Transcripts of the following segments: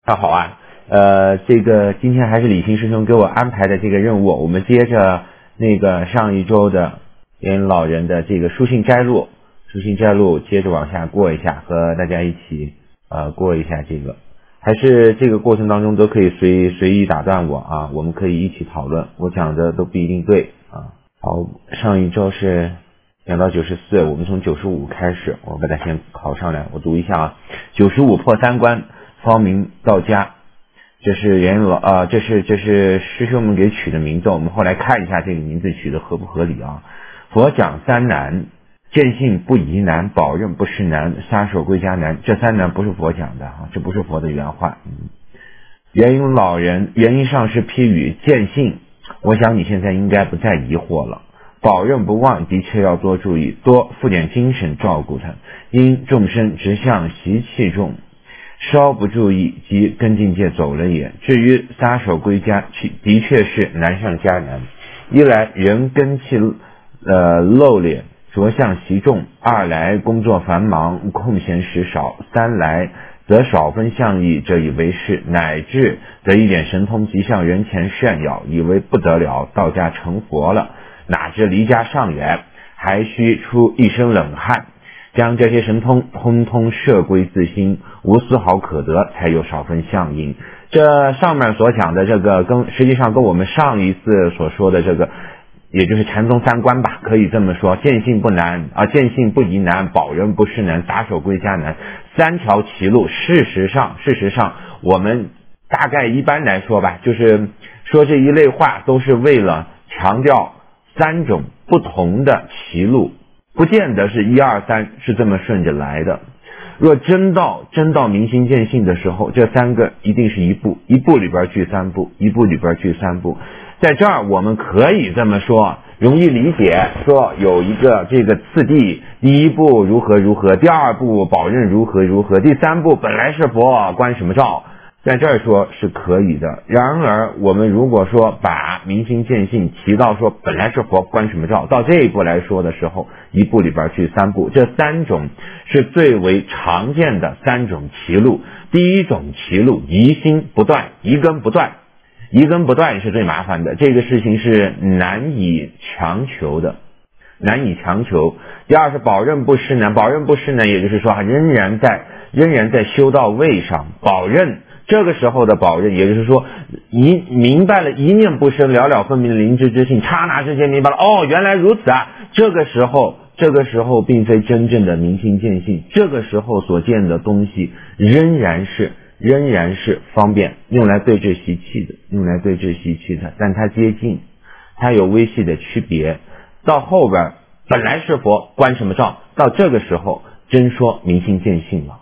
好啊，这个今天还是李欣师兄给我安排的这个任务，我们接着那个上一周的元老人的这个书信摘录，接着往下过一下，和大家一起过一下这个，还是这个过程当中都可以随意打断我啊，我们可以一起讨论，我讲的都不一定对啊。好，上一周是讲到94，我们从95开始，我把它先考上来，我读一下啊。95破三关，方明到家，这是这是师兄们给取的名字，我们后来看一下这个名字取的合不合理啊。佛讲三难，见性不疑难，保任不失难，撒手归家难，这三难不是佛讲的啊，这不是佛的原话。元婴老人元婴上师批语见性，我想你现在应该不再疑惑了。保任不忘，的确要多注意，多付点精神照顾他，因众生直向习气重，稍不注意即跟境界走了也。至于撒手归家，的确是难上加难。一来人根气漏劣，着相习重；二来工作繁忙，空闲时少；三来则少分相意，这以为是，乃至得一点神通即向人前炫耀，以为不得了，到家成佛了，哪知离家尚远，还需出一身冷汗，将这些神通通通摄归自心，无丝毫可得，才有少分相应。这上面所讲的这个实际上跟我们上一次所说的这个，也就是禅宗三关吧，可以这么说，见性不难啊，见性不疑难，保任不失难，撒手归家难，三条歧路。事实上我们大概一般来说吧，就是说这一类话都是为了强调三种不同的歧路，不见得是1、2、3是这么顺着来的。若真到明心见性的时候，这三个一定是一步里边聚三步，一步里边聚三步。在这儿我们可以这么说，容易理解，说有一个这个次第，第一步如何，第二步保任如何，第三步本来是佛，关什么照，在这儿说是可以的。然而我们如果说把明心见性提到说本来是佛，关什么照，到这一步来说的时候，一步里边去三步，这三种是最为常见的三种歧路。第一种歧路，疑心不断，疑根不断是最麻烦的，这个事情是难以强求的，第二是保任不失难，也就是说仍然在修道位上，保任这个时候的保任，也就是说明白了一念不生，了了分明的灵知之性，刹那之间明白了，哦，原来如此啊。这个时候并非真正的明心见性，这个时候所见的东西仍然是方便用来对治习气的，但它接近，它有微细的区别。到后边本来是佛，关什么照，到这个时候真说明心见性了，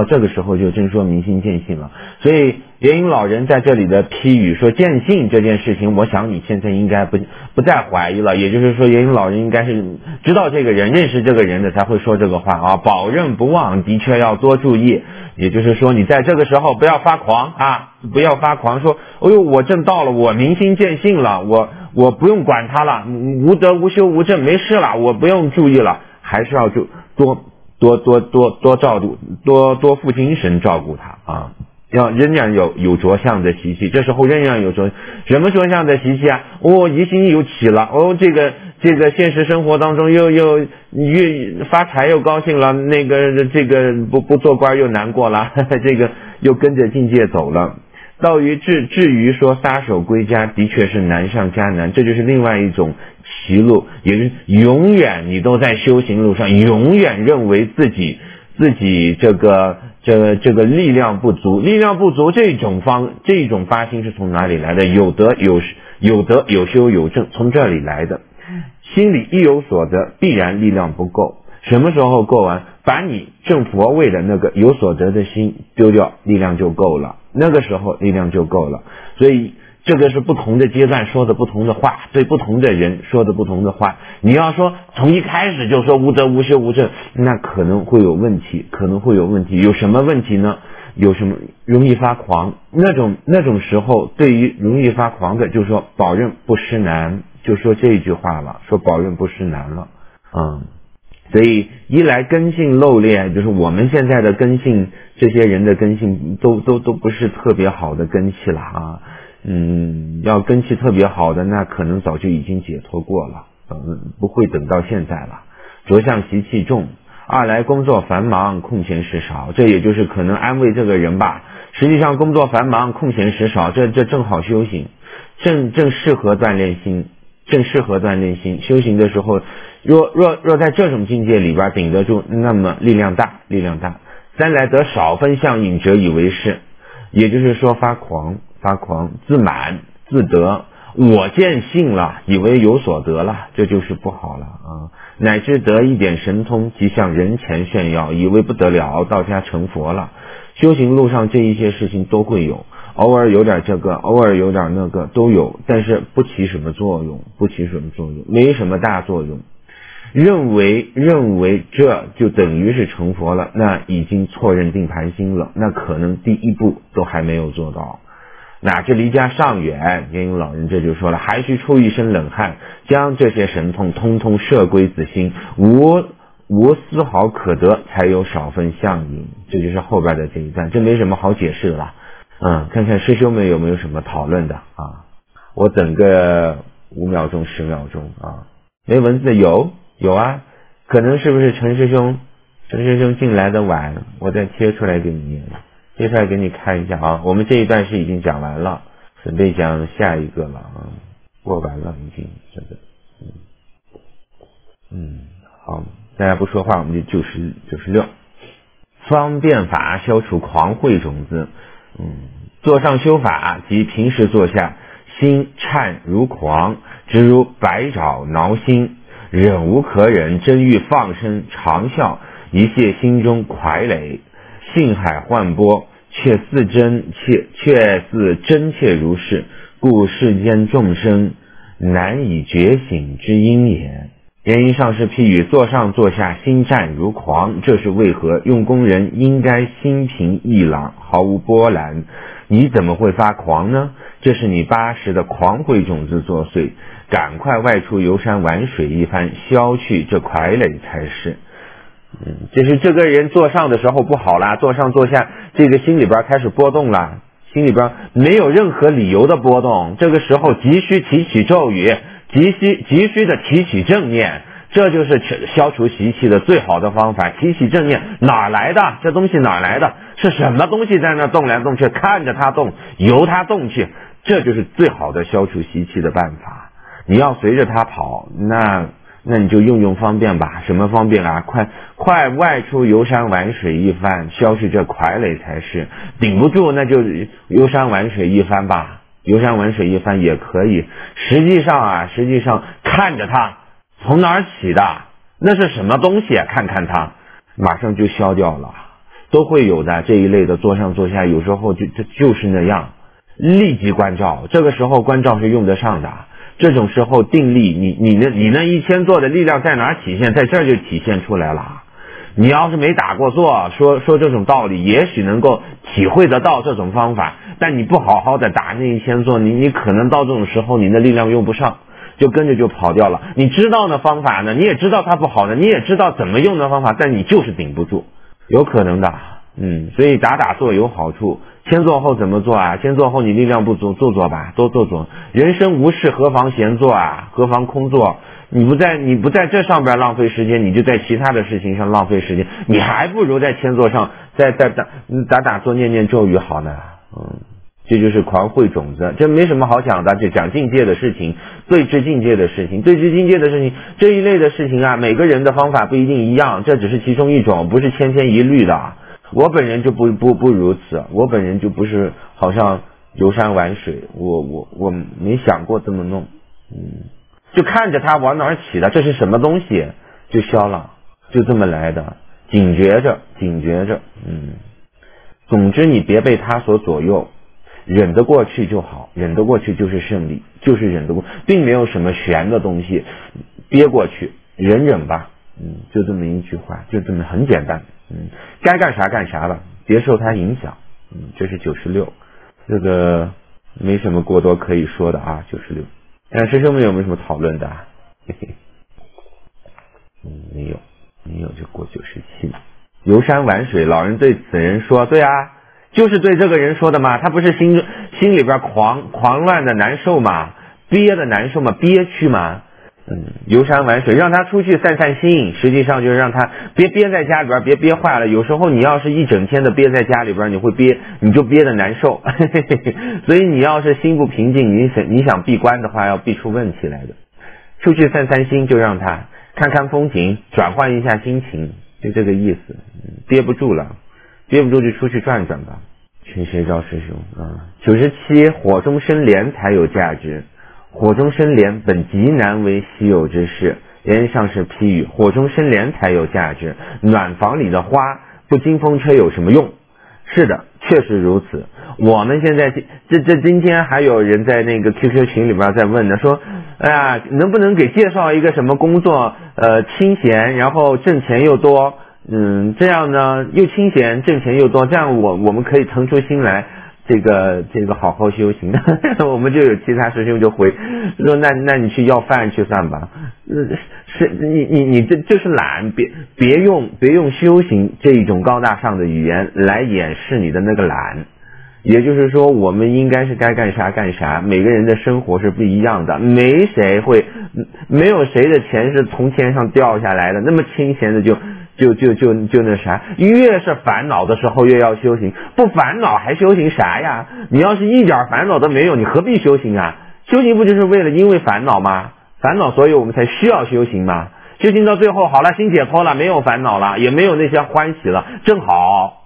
所以元婴老人在这里的批语说见性这件事情，我想你现在应该不再怀疑了，也就是说元婴老人应该是知道这个人，认识这个人的才会说这个话啊。保任不忘，的确要多注意，也就是说你在这个时候不要发狂啊，不要发狂说哎呦我正到了，我明心见性了，我不用管他了，无德无修无正，没事了，我不用注意了，还是要就多照顾，多付精神照顾他啊。要仍然有着相的习气，这时候仍然有什么着相的习气啊？疑心又起了，这个现实生活当中又越发财又高兴了，那个这个不做官又难过了，这个又跟着境界走了。至于说撒手归家，的确是难上加难，这就是另外一种歧路，也就是永远你都在修行路上，永远认为自己这个力量不足，这种发心是从哪里来的？有德有修有正，从这里来的。心里一有所得，必然力量不够。什么时候够完？把你正佛位的那个有所得的心丢掉，力量就够了，那个时候力量就够了。所以这个是不同的阶段说的不同的话，对不同的人说的不同的话。你要说从一开始就说无德无修无正，那可能会有问题。有什么问题呢？有什么容易发狂？那种时候，对于容易发狂的，就说保任不失难，就说这一句话了，说保任不失难了。 所以一来根性漏劣，就是我们现在的根性，这些人的根性都不是特别好的根气了啊。要根气特别好的，那可能早就已经解脱过了，不会等到现在了。着相习气重，二来工作繁忙，空闲时少，这也就是可能安慰这个人吧。实际上工作繁忙，空闲时少，这正好修行，正适合锻炼心，正适合锻炼心。修行的时候，若在这种境界里边顶得住，那么力量大。三来得少分相应者以为是，也就是说发狂，自满自得，我见性了，以为有所得了，这就是不好了啊！乃至得一点神通，即向人前炫耀，以为不得了，到家成佛了。修行路上这一些事情都会有，偶尔有点这个，偶尔有点那个都有，但是不起什么作用，没什么大作用。认为这就等于是成佛了，那已经错认定盘心了，那可能第一步都还没有做到。乃至离家尚远，莲影老人这就说了，还需出一身冷汗，将这些神通通通摄归自心，无丝毫可得，才有少分相应。这就是后边的这一段，这没什么好解释的了。看看师兄们有没有什么讨论的啊？我等个5秒钟10秒钟啊。没文字有啊，可能是不是陈师兄进来的晚，我再贴出来给你看一下啊。我们这一段是已经讲完了，准备讲下一个了啊，过完了已经这个，好，大家不说话，我们就96。方便法消除狂慧种子。坐上修法即平时坐下，心颤如狂，直如百爪挠心，忍无可忍，真欲放声长啸，一泻心中傀儡，性海幻波，却似真切如是，故世间众生难以觉醒之因也。原因上是譬喻坐上坐下，心战如狂，这是为何？用功人应该心平意朗，毫无波澜，你怎么会发狂呢？这是你80的狂慧种子作祟，赶快外出游山玩水一番，消去这傀儡才是。就是这个人坐上的时候不好啦，坐上坐下，这个心里边开始波动了，心里边没有任何理由的波动，这个时候急需提起咒语，急需的提起正念，这就是消除习气的最好的方法。提起正念，哪来的？这东西哪来的？是什么东西在那动来动去？看着它动，由它动去，这就是最好的消除习气的办法。你要随着它跑，那你就用方便吧。什么方便啊？快外出游山玩水一番，消去这傀儡才是。顶不住那就游山玩水一番吧，游山玩水一番也可以。实际上看着它从哪儿起的，那是什么东西啊？看看它马上就消掉了，都会有的。这一类的坐上坐下，有时候就是那样，立即关照。这个时候关照是用得上的。这种时候定力，你那1000坐的力量在哪儿体现？在这儿就体现出来了。你要是没打过坐，说这种道理，也许能够体会得到这种方法，但你不好好的打那1000坐，你可能到这种时候你的力量用不上，就跟着就跑掉了。你知道的方法呢，你也知道它不好呢，你也知道怎么用的方法，但你就是顶不住，有可能的。所以打坐有好处。先坐后怎么做啊？先坐后你力量不足，坐吧，多坐。人生无事，何妨闲坐啊？何妨空坐？你不在这上边浪费时间，你就在其他的事情上浪费时间，你还不如在千座上在打坐念念咒语好呢。这就是狂慧种子，这没什么好讲的，就讲境界的事情，对治境界的事情，这一类的事情啊，每个人的方法不一定一样，这只是其中一种，不是千篇一律的。我本人就不如此，我本人就不是好像游山玩水，我没想过这么弄。就看着它往哪儿起的，这是什么东西就消了，就这么来的。警觉着。总之你别被它所左右，忍得过去就好，忍得过去就是胜利，就是忍得过，并没有什么玄的东西，憋过去，忍吧。就这么一句话，就这么很简单。该干啥干啥了，别受它影响。这是96，这个没什么过多可以说的啊。96，师兄们有没有什么讨论的？没有。 没有就过97。游山玩水，老人对此人说，对啊，就是对这个人说的嘛，他不是心里边狂乱的难受嘛，憋的难受嘛，憋屈嘛。游山玩水，让他出去散散心，实际上就是让他别憋在家里边，别憋坏了。有时候你要是一整天的憋在家里边，你就憋得难受。所以你要是心不平静，你想闭关的话，要闭出问题来的。出去散散心，就让他看看风景，转换一下心情，就这个意思。憋不住了，憋不住就出去转转吧。群谁赵师兄97，火中生莲才有价值。火中生莲本极难为稀有之事，言上是批语，火中生莲才有价值，暖房里的花不经风吹有什么用？是的，确实如此。我们现在今天还有人在那个 QQ 群里边在问呢，说哎呀，能不能给介绍一个什么工作，清闲，然后挣钱又多，这样呢又清闲挣钱又多，这样我们可以腾出心来这个好好修行。我们就有其他师兄就回说，那你去要饭去算吧。是你这就是懒，别用修行这一种高大上的语言来掩饰你的那个懒。也就是说，我们应该是该干啥干啥，每个人的生活是不一样的，没有谁的钱是从天上掉下来的，那么清闲的就那啥，越是烦恼的时候越要修行，不烦恼还修行啥呀？你要是一点烦恼都没有，你何必修行啊？修行不就是因为烦恼吗？烦恼，所以我们才需要修行嘛。修行到最后好了，心解脱了，没有烦恼了，也没有那些欢喜了，正好。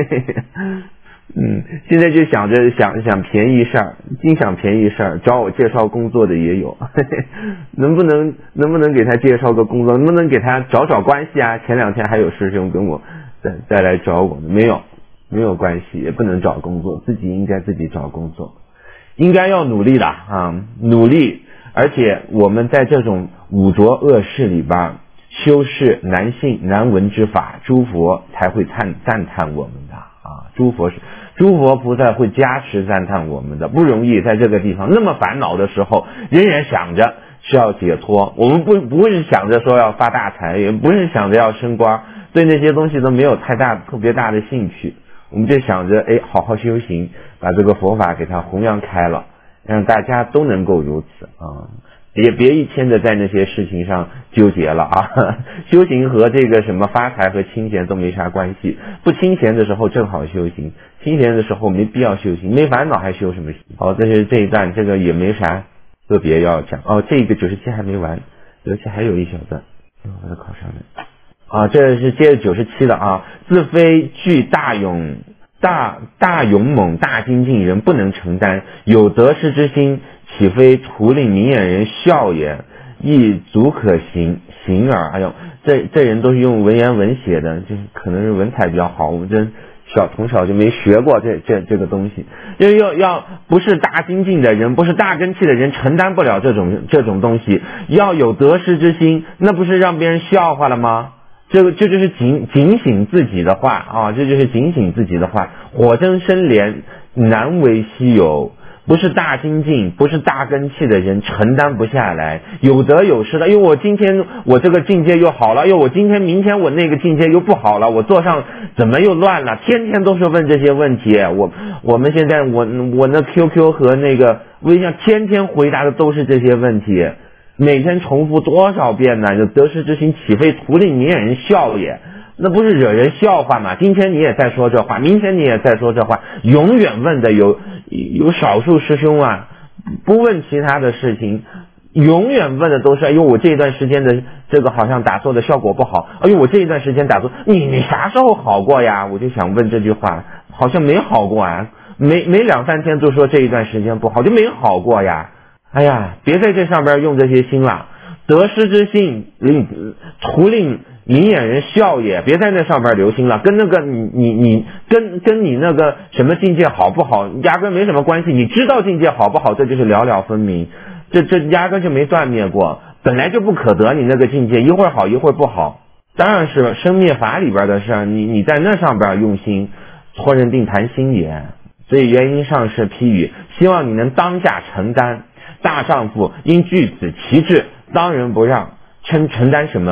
现在就想便宜事儿，净想便宜事儿，找我介绍工作的也有。能不能给他介绍个工作？能不能给他找关系啊？前2天还有师兄跟我再来找我，没有关系，也不能找工作，自己应该自己找工作，应该要努力的努力。而且我们在这种五浊恶世里边修饰难信难闻之法，诸佛才会赞叹我们的诸佛菩萨会加持赞叹我们的，不容易在这个地方那么烦恼的时候，仍然想着是要解脱。我们不是想着说要发大财，也不是想着要升官，对那些东西都没有特别大的兴趣。我们就想着好好修行，把这个佛法给它弘扬开了，让大家都能够如此也别一天的在那些事情上纠结了修行和这个什么发财和清闲都没啥关系，不清闲的时候正好修行，清闲的时候没必要修行，没烦恼还修什么行？这是这一段，这个也没啥特别要讲这个97还没完，97还有一小段，把它考上来这是接着97的自非具大勇猛大精进人不能承担，有得失之心，岂非图令明眼人笑也？亦足可行耳。这人都是用文言文写的，就是可能是文采比较好，我们从小就没学过这个东西。要不是大精进的人，不是大根器的人，承担不了这种东西。要有得失之心，那不是让别人笑话了吗？这就是警醒自己的话这就是警醒自己的话。火中生莲难为稀有，不是大精进，不是大根器的人承担不下来，有得有失的。因为我今天我这个境界又好了，我今天明天我那个境界又不好了，我做上怎么又乱了？天天都是问这些问题。我们现在我那 QQ 和那个微信天天回答的都是这些问题，每天重复多少遍呢？得失之心，岂非图令明眼人笑也？那不是惹人笑话吗？今天你也在说这话，明天你也在说这话，永远问的有少数师兄不问其他的事情，永远问的都是我这一段时间的这个好像打坐的效果不好，我这一段时间打坐，你啥时候好过呀？我就想问这句话，好像没好过没2-3天就说这一段时间不好，就没好过呀。别在这上边用这些心了，得失之心图令明眼人笑也，别在那上边留心了，跟那个你跟你那个什么境界好不好压根没什么关系。你知道境界好不好，这就是了了分明，这压根就没断灭过，本来就不可得。你那个境界一会儿好一会儿不好，当然是生灭法里边的事，你在那上边用心，托人定谈心也。所以原因上是批语，希望你能当下承担。大丈夫应据此其志，当仁不让。承担什么吗？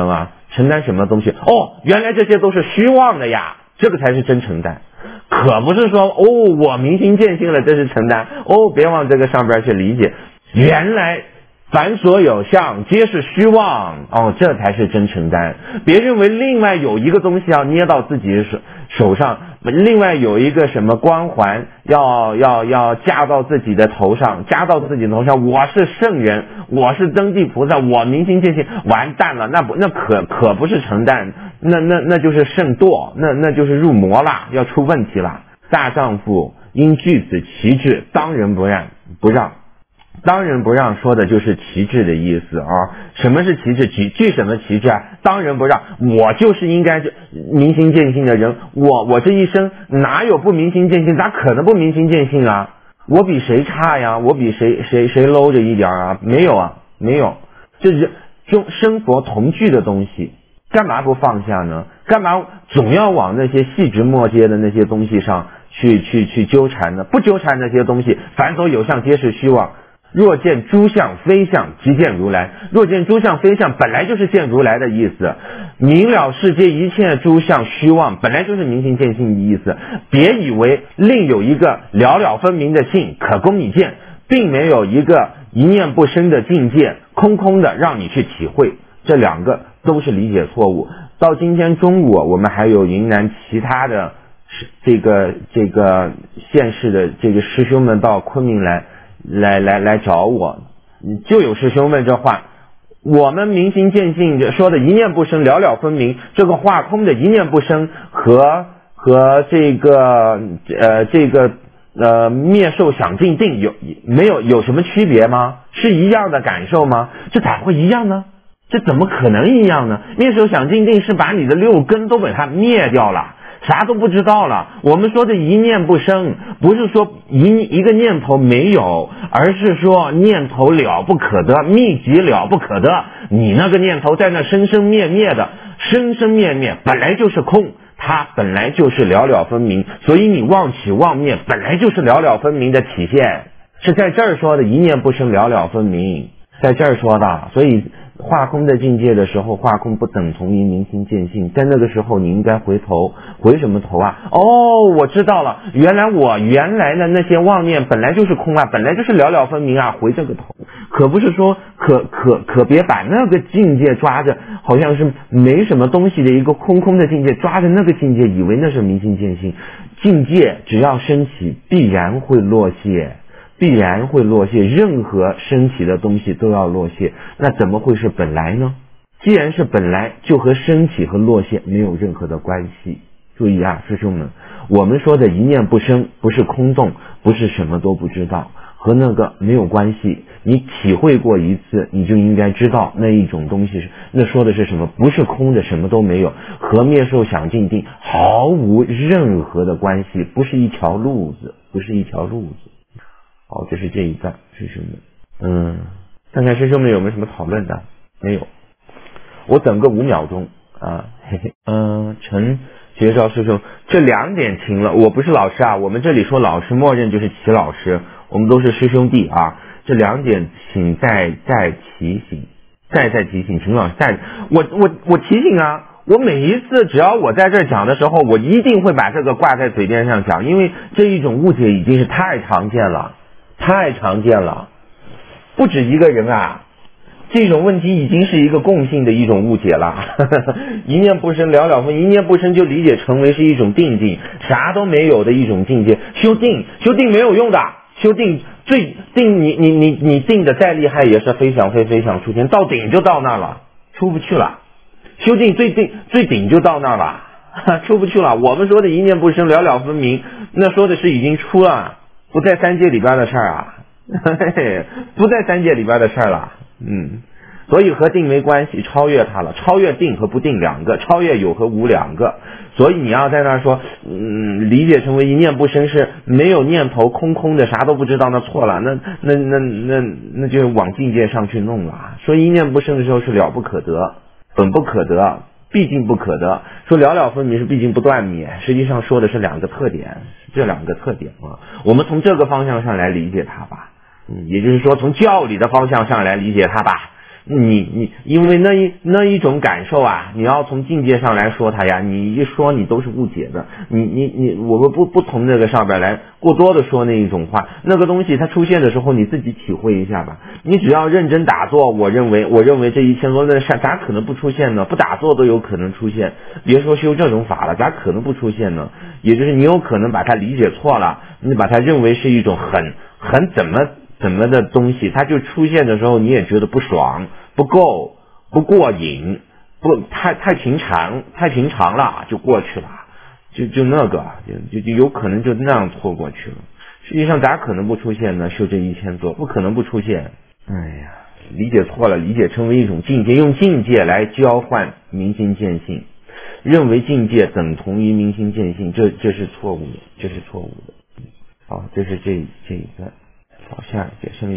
承担什么东西？哦，原来这些都是虚妄的呀，这个才是真承担。可不是说我明心见性了，这是承担。别往这个上边去理解，原来凡所有相皆是虚妄，这才是真承担。别认为另外有一个东西要捏到自己的手上，另外有一个什么光环要加到自己的头上，我是圣人，我是登地菩萨，我明心见性，完蛋了，那可不是承担，那就是圣堕，那就是入魔了，要出问题了。大丈夫应据此其志，当仁不让。当仁不让说的就是旗帜的意思啊。什么是旗帜？据什么旗帜啊？当仁不让，我就是应该明心见性的人，我这一生哪有不明心见性？咋可能不明心见性啊？我比谁差呀？我比谁 low 着一点啊？没有啊，没有。这是生佛同具的东西，干嘛不放下呢？干嘛总要往那些细枝末节的那些东西上去纠缠呢？不纠缠那些东西，凡所有相皆是虚妄。若见诸相非相，即见如来。若见诸相非相，本来就是见如来的意思。明了世界一切诸相虚妄，本来就是明心见性的意思。别以为另有一个了了分明的性可供你见，并没有一个一念不生的境界，空空的让你去体会。这两个都是理解错误。到今天中午，我们还有云南其他的这个县市的这个师兄们到昆明来找我，就有师兄问这话，我们明心见性说的一念不生了了分明，这个化空的一念不生和这个灭受想尽定有什么区别吗？是一样的感受吗？这咋会一样呢？这怎么可能一样呢？灭受想尽定是把你的六根都把它灭掉了，啥都不知道了。我们说的一念不生，不是说一个念头没有，而是说念头了不可得，秘籍了不可得。你那个念头在那生生灭灭的，生生灭灭本来就是空，它本来就是了了分明，所以你妄起妄灭本来就是了了分明的体现，是在这儿说的一念不生了了分明，在这儿说的。所以化空的境界的时候，化空不等同于明心见性，在那个时候你应该回头。回什么头啊？我知道了，原来我原来的那些妄念本来就是空啊，本来就是了了分明啊，回这个头。可不是说可别把那个境界抓着，好像是没什么东西的一个空空的境界，抓着那个境界以为那是明心见性。境界只要升起必然会落谢，必然会落谢，任何升起的东西都要落谢，那怎么会是本来呢？既然是本来，就和升起和落谢没有任何的关系。注意啊，师兄们，我们说的一念不生不是空洞，不是什么都不知道，和那个没有关系。你体会过一次，你就应该知道那一种东西那说的是什么，不是空的，什么都没有，和灭受想尽定毫无任何的关系，不是一条路子，不是一条路子。好，这是这一段，师兄们。看看师兄们有没有什么讨论的？没有。我等个5秒钟啊。陈学昭师兄，这2点停了。我不是老师啊，我们这里说老师默认就是齐老师，我们都是师兄弟啊。这2点请再提醒，再提醒，请老师我提醒啊。我每一次只要我在这讲的时候，我一定会把这个挂在嘴边上讲，因为这一种误解已经是太常见了，不止一个人啊。这种问题已经是一个共性的一种误解了。一念不生了了分，一念不生就理解成为是一种定境，啥都没有的一种境界。修定没有用的，修定你定的再厉害也是飞翔出天，到顶就到那了，出不去了。修定最顶就到那了，出不去了。我们说的一念不生了了分明，那说的是已经出了，不在3界里边的事儿啊。不在3界里边的事儿了。所以和定没关系，超越它了，超越定和不定2个，超越有和无2个。所以你要在那儿说理解成为一念不生是没有念头，空空的，啥都不知道，那错了，那就往境界上去弄了。说一念不生的时候是了不可得，本不可得，毕竟不可得。说了了分明是毕竟不断灭，实际上说的是2个特点，这2个特点啊，我们从这个方向上来理解它吧。也就是说从教理的方向上来理解它吧。 因为那一种感受啊，你要从境界上来说它呀，你一说你都是误解的。我们不从那个上边来过多的说那一种话，那个东西它出现的时候你自己体会一下吧。你只要认真打坐，我认为这1000多的善咋可能不出现呢？不打坐都有可能出现，别说修这种法了，咋可能不出现呢？也就是你有可能把它理解错了，你把它认为是一种很怎么的东西，它就出现的时候你也觉得不爽、不够、不过瘾、不太平常了，就过去了，就那个就有可能就那样错过去了。实际上咋可能不出现呢？修这1000座不可能不出现。哎呀，理解错了，理解成为一种境界，用境界来交换明心见性，认为境界等同于明心见性，这是错误的，这是错误的。好，这是这一个。好，下一节剩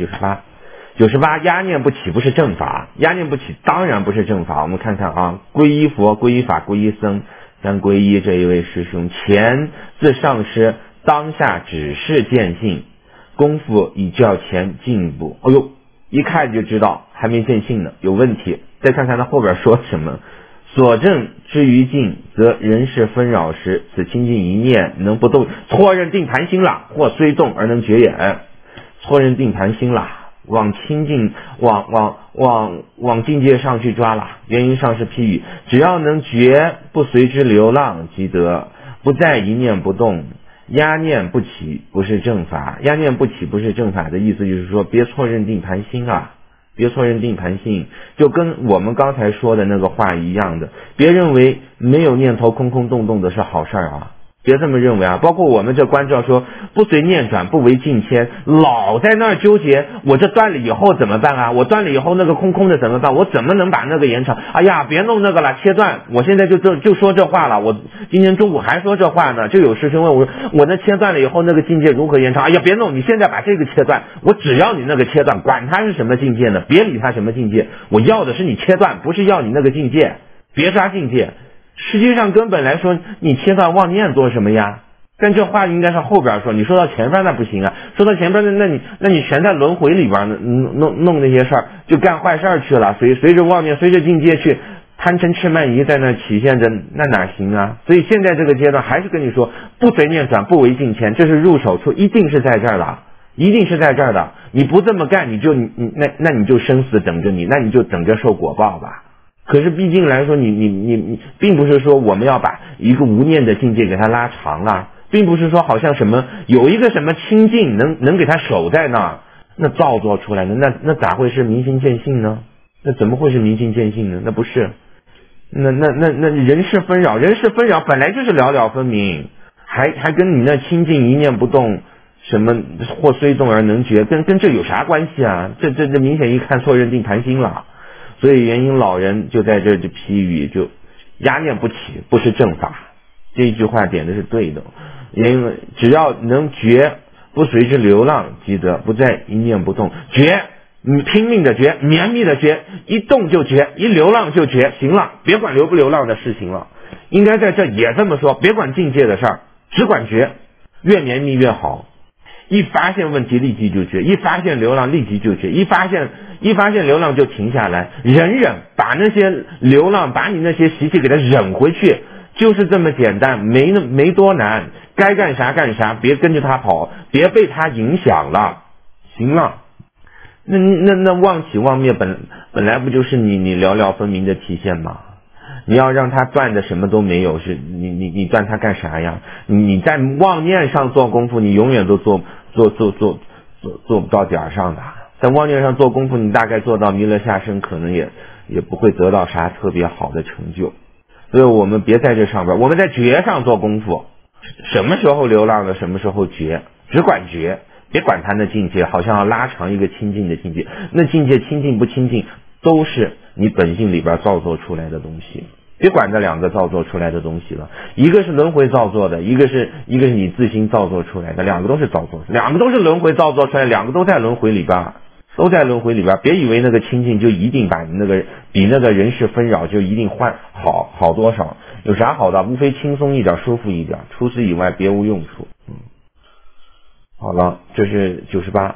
98压念不起不是正法，压念不起当然不是正法。我们看看啊，皈依佛、皈依法、皈依僧，三皈依这一位师兄，前自上师，当下只是见性，功夫已较前进步。哎呦，一看就知道还没见性呢，有问题。再看看他后边说什么，所证之于境，则人事纷扰时，此清净一念能不动，错认定盘心了，或虽动而能觉也。错认定盘心了，往清净往境界上去抓了。原因上是譬喻，只要能觉不随之流浪即得，不再一念不动。压念不起不是正法，压念不起不是正法的意思就是说，别错认定盘心啊，别错认定盘心，就跟我们刚才说的那个话一样的，别认为没有念头空空洞洞的是好事啊，别这么认为啊。包括我们这观照说不随念转，不为境迁，老在那儿纠结，我这断了以后怎么办啊？我断了以后那个空空的怎么办？我怎么能把那个延长？哎呀，别弄那个了，切断。我现在就说这话了，我今天中午还说这话呢。就有师兄问我那切断了以后那个境界如何延长？哎呀，别弄，你现在把这个切断，我只要你那个切断，管它是什么境界呢？别理它什么境界，我要的是你切断，不是要你那个境界，别抓境界。实际上根本来说，你切断妄念做什么呀？但这话应该是后边说，你说到前边那不行啊，说到前边的那你全在轮回里边呢，弄那些事儿，就干坏事去了，随着妄念，随着境界去贪嗔痴慢疑在那体现着，那哪行啊？所以现在这个阶段还是跟你说，不随念转，不为境迁，这是入手处，一定是在这儿的，一定是在这儿的。你不这么干，你就生死等着你，那你就等着受果报吧。可是毕竟来说，你并不是说我们要把一个无念的境界给它拉长啊，并不是说好像什么有一个什么清净能给它守在那儿，那造作出来的那咋会是明心见性呢？那怎么会是明心见性呢？那不是，那人事纷扰本来就是了了分明，还跟你那清净一念不动什么或虽动而能觉，跟这有啥关系啊？这明显一看错认定盘心了。所以元婴老人就在这就批语，就压念不起不是正法，这一句话点的是对的。因为只要能觉不随之流浪即得，不再一念不动，觉你拼命的觉，绵密的觉，一动就觉，一流浪就觉，行了，别管流不流浪的事情了。应该在这也这么说，别管境界的事儿，只管觉，越绵密越好。一发现问题立即就觉，一发现流浪立即就觉，一发现流浪就停下来，忍把那些流浪，把你那些习气给它忍回去，就是这么简单，没多难，该干啥干啥，别跟着他跑，别被他影响了，行了。那妄起妄灭本来不就是你了了分明的体现吗？你要让他断的什么都没有，是你断他干啥呀？你在妄念上做功夫，你永远都做不到点上的。在妄念上做功夫，你大概做到弥勒下生，可能也不会得到啥特别好的成就。所以我们别在这上边，我们在觉上做功夫。什么时候流浪的，什么时候觉，只管觉，别管他那境界，好像要拉长一个清净的境界。那境界清净不清净，都是你本性里边造作出来的东西。别管这两个造作出来的东西了，一个是轮回造作的，一个是你自心造作出来的，两个都是造作，两个都是轮回造作出来，两个都在轮回里边，别以为那个清净就一定把那个比那个人事纷扰就一定换好多少，有啥好的？无非轻松一点，舒服一点，除此以外别无用处。好了，这是98。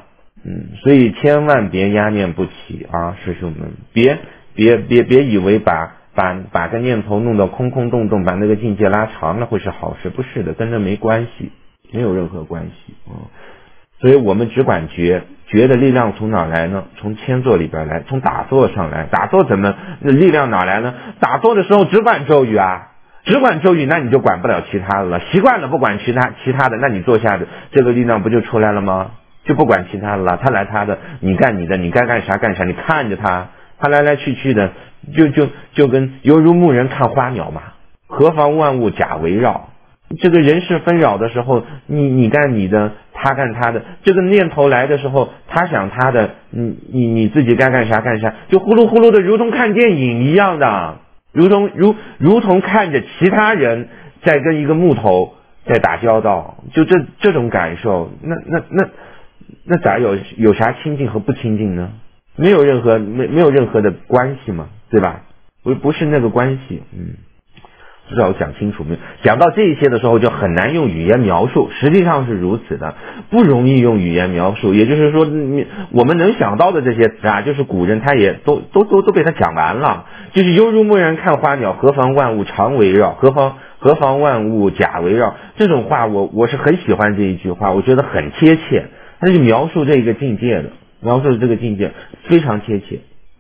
所以千万别压念不起啊，师兄们，别以为把个念头弄到空空洞洞，把那个境界拉长了会是好事，不是的，跟这没关系，没有任何关系。所以我们只管觉的力量从哪来呢？从千坐里边来，从打坐上来。打坐怎么力量哪来呢？打坐的时候只管咒语啊，只管咒语，那你就管不了其他的了。习惯了不管其他的，那你坐下的这个力量不就出来了吗？就不管其他的了，他来他的，你干你的，你该干啥干啥，你看着他来来去去的，就跟犹如牧人看花鸟嘛。何妨万物假围绕，这个人事纷扰的时候，你干你的，他干他的，这个念头来的时候，他想他的，你自己该干啥干啥，就呼噜呼噜的，如同看电影一样的，如同看着其他人在跟一个木头在打交道，就这种感受，那咋有啥亲近和不亲近呢？没有任何的关系嘛，对吧？不是那个关系。不知道我讲清楚没有？讲到这些的时候就很难用语言描述，实际上是如此的，不容易用语言描述。也就是说，我们能想到的这些词啊，就是古人他也都被他讲完了。就是犹如牧人看花鸟，何妨万物常围绕，何妨万物假围绕。这种话我是很喜欢这一句话，我觉得很贴切。它是描述这个境界的，描述这个境界非常贴切。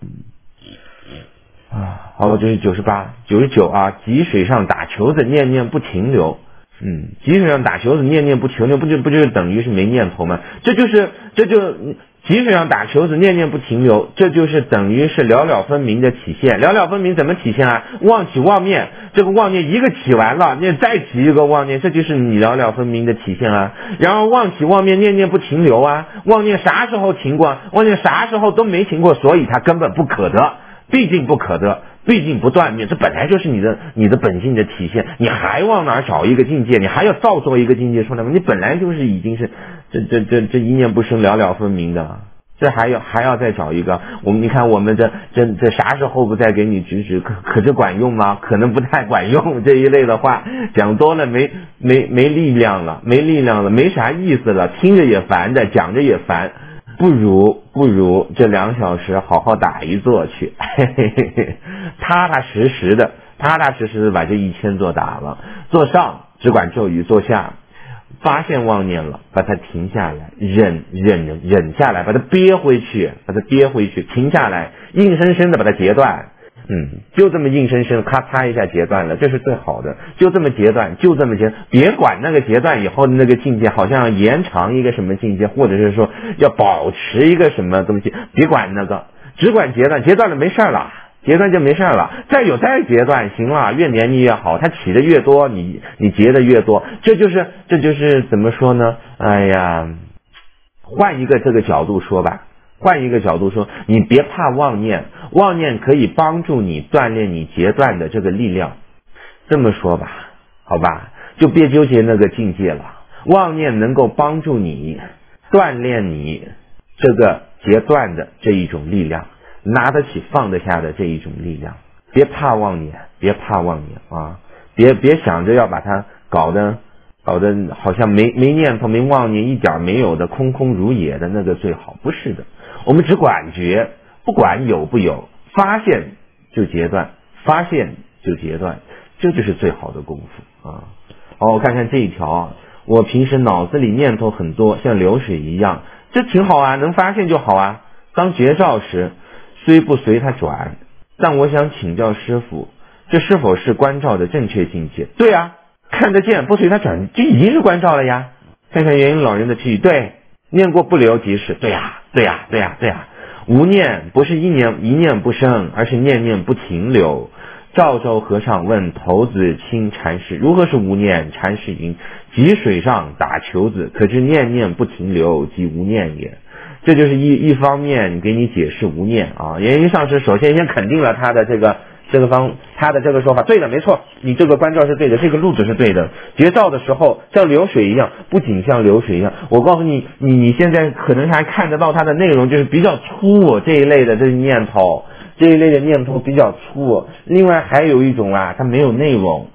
好，这是98、99啊。汲水上打球子，念念不停留。汲水上打球子，念念不停留，不就等于是没念头吗？这就汲水上打球子，念念不停留，这就是等于是了了分明的体现。了了分明怎么体现啊？妄起妄念，这个妄念一个起完了，你再起一个妄念，这就是你了了分明的体现啊。然后妄起妄念，念念不停留啊，妄念啥时候停过？妄念啥时候都没停过，所以它根本不可得，毕竟不可得，毕竟不断灭，这本来就是你的本性的体现。你还往哪找一个境界？你还要造作一个境界出来吗？你本来就是已经是这一念不生，了了分明的。这还要再找一个。你看我们这啥时候不再给你指可这管用吗？可能不太管用。这一类的话讲多了没力量了，没啥意思了，听着也烦的，讲着也烦。不如这2小时好好打一坐去，踏踏实实的把这1000坐打了。坐上只管咒语，坐下发现妄念了，把它停下来，忍下来，把它憋回去，停下来，硬生生的把它截断。就这么硬生生咔嚓一下截断了，这是最好的。就这么截断，别管那个截断以后的那个境界好像延长一个什么境界，或者是说要保持一个什么东西，别管那个，只管截断，截断了没事了，截断就没事了，再截断，行了，越黏腻越好，它起的越多，你截的越多，这就是怎么说呢？哎呀，换一个这个角度说吧。你别怕妄念，妄念可以帮助你锻炼你截断的这个力量。这么说吧，好吧，就别纠结那个境界了。妄念能够帮助你锻炼你这个截断的这一种力量，拿得起放得下的这一种力量。别怕妄念啊！别想着要把它搞得好像没念头没妄念，一点没有的，空空如也的，那个最好。不是的，我们只管觉，不管有不有，发现就截断，这就是最好的功夫啊。我看看这一条，我平时脑子里念头很多，像流水一样，这挺好啊，能发现就好啊。当觉照时，虽不随它转，但我想请教师父，这是否是观照的正确境界？对啊，看得见不随它转，这已经是观照了呀。看看元婴老人的譬喻，对，念过不留即是，对呀。无念不是一念不生，而是念念不停留。赵州和尚问头子清禅师，如何是无念？禅师云：汲水上打球子，可知念念不停留，即无念也。这就是一方面给你解释无念啊。元婴上师首先先肯定了他的他的这个说法，对的，没错，你这个观照是对的，这个路子是对的。觉照的时候像流水一样，不仅像流水一样，我告诉你，你现在可能还看得到它的内容，就是比较粗这一类的这念头，比较粗。另外还有一种啊，它没有内容，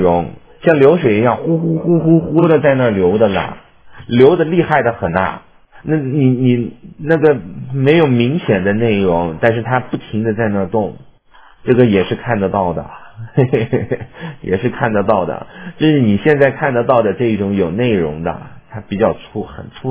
像流水一样呼呼呼呼呼的在那流的了，流的厉害的很啊。 那你那个没有明显的内容，但是它不停的在那动，这个也是看得到的，也是看得到的。就是你现在看得到的这种有内容的，它比较粗，很粗。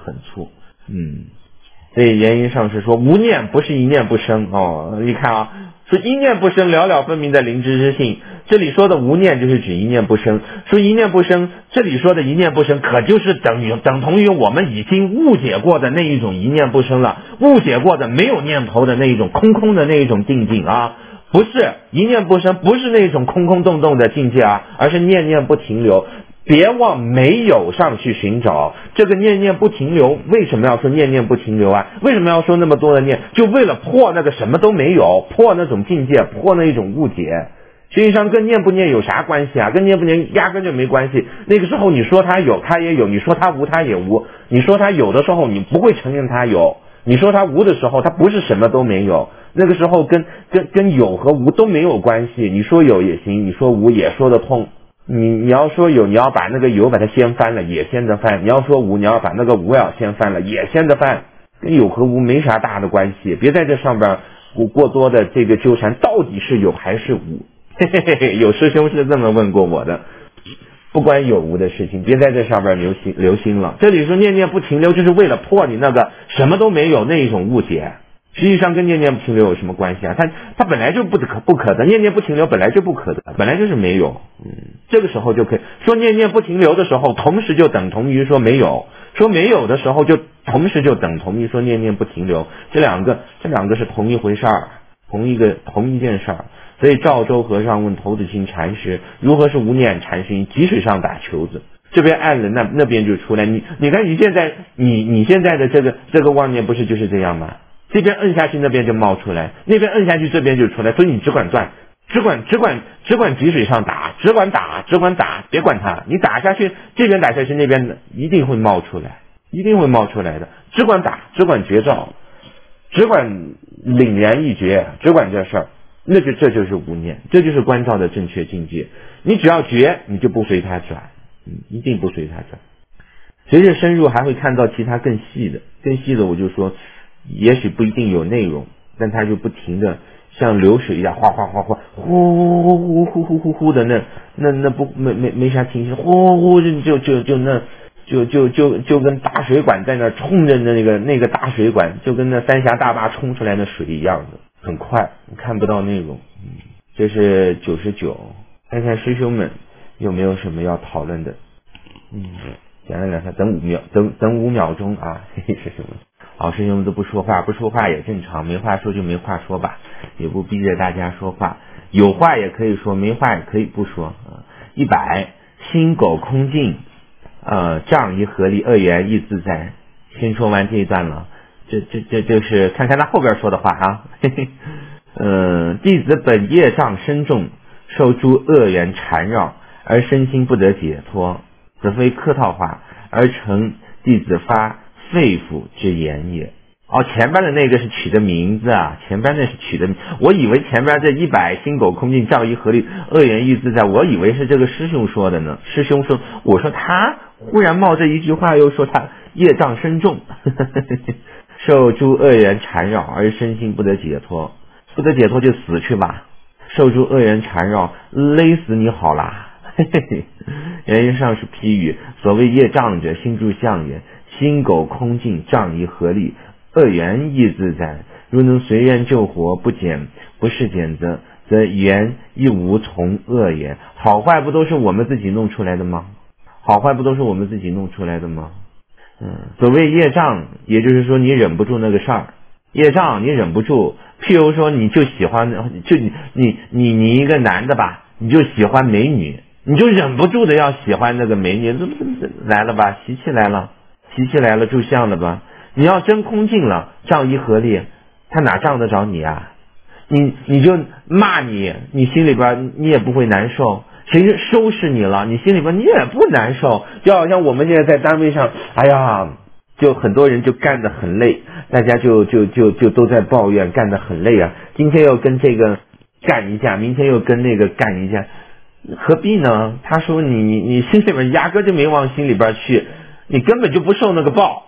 所以原因上是说无念不是一念不生哦。你看啊，说一念不生，了了分明的灵知之性。这里说的无念就是指一念不生，说一念不生，这里说的一念不生可就是等同于我们已经误解过的那一种一念不生了，误解过的没有念头的那一种空的那一种定境啊，不是一念不生，不是那种空洞的境界啊，而是念念不停留。别往没有上去寻找，这个念念不停留，为什么要说念念不停留啊？为什么要说那么多的念？就为了破那个什么都没有，破那种境界，破那一种误解。实际上跟念不念有啥关系啊？跟念不念压根就没关系。那个时候你说它有它也有，你说它无它也无。你说它有的时候你不会承认它有，你说它无的时候它不是什么都没有。那个时候跟有和无都没有关系。你说有也行，你说无也说得通。你要说有，你要把那个有把它掀翻了也掀得翻，你要说无，你要把那个无要掀翻了也掀得翻，跟有和无没啥大的关系。别在这上边过多的这个纠缠，到底是有还是无？有师兄是这么问过我的。不关有无的事情，别在这上边留心了。这里说念念不停留，就是为了破你那个什么都没有那一种误解。实际上跟念念不停留有什么关系啊？它本来就不可得，念念不停留本来就不可得，本来就是没有。这个时候就可以说念念不停留的时候，同时就等同于说没有；说没有的时候，就同时就等同于说念念不停留。这两个是同一回事儿，同一件事儿。所以赵州和尚问头子清禅师如何是无念禅师，积水上打球子，这边按了那边就出来。你看你现在你现在的这个妄念不是就是这样吗？这边摁下去那边就冒出来，那边摁下去这边就出来。所以你只管转，只管积水上打，只管打，别管它。你打下去，这边打下去，那边一定会冒出来，一定会冒出来的。只管打，只管觉照，只管凛然一觉，只管这事儿，这就是无念，这就是观照的正确境界。你只要觉，你就不随它转，一定不随它转。随着深入还会看到其他更细的，我就说也许不一定有内容，但它就不停的像流水一样哗哗哗哗呼的那不没啥停息，呼就跟大水管在那冲着那个大水管，就跟那三峡大坝冲出来的水一样的，很快，你看不到内容。这是99，看看师兄们有没有什么要讨论的。讲了两下，等5秒钟啊，师兄们。好，师兄们都不说话也正常，没话说就没话说吧，也不逼着大家说话，有话也可以说，没话也可以不说。100，心苟空静，仗一合力，二元一自在。先说完这一段了，这就是看看他后边说的话啊。弟子本业障深重，受诸恶缘缠绕，而身心不得解脱，此非客套话，而成弟子发肺腑之言也。前边的那个是取的名字啊，前边那是取的，我以为前边这100心苟空静，仗一合力，恶缘一自在，我以为是这个师兄说的呢。师兄说，我说他忽然冒这一句话，又说他业障深重，受诸恶缘缠绕而身心不得解脱，不得解脱就死去吧，受诸恶缘缠绕，勒死你好啦。原因上是譬喻，所谓业障者，心住相也。心苟空静，仗一合力，恶缘亦自在。如能随缘救活，不是减则缘亦无从恶也。好坏不都是我们自己弄出来的吗？所谓业障，也就是说你忍不住那个事儿，业障你忍不住。譬如说你就喜欢，就你一个男的吧，你就喜欢美女，你就忍不住的要喜欢那个美女，来了吧，习气来了，住相了吧。你要真空静了，仗一合力，他哪仗得着你啊？你就骂你心里边你也不会难受，谁收拾你了，你心里边你也不难受。就好像我们现在在单位上，就很多人就干得很累，大家就都在抱怨干得很累啊。今天又跟这个干一架，明天又跟那个干一架，何必呢？他说你心里边压根就没往心里边去，你根本就不受那个报。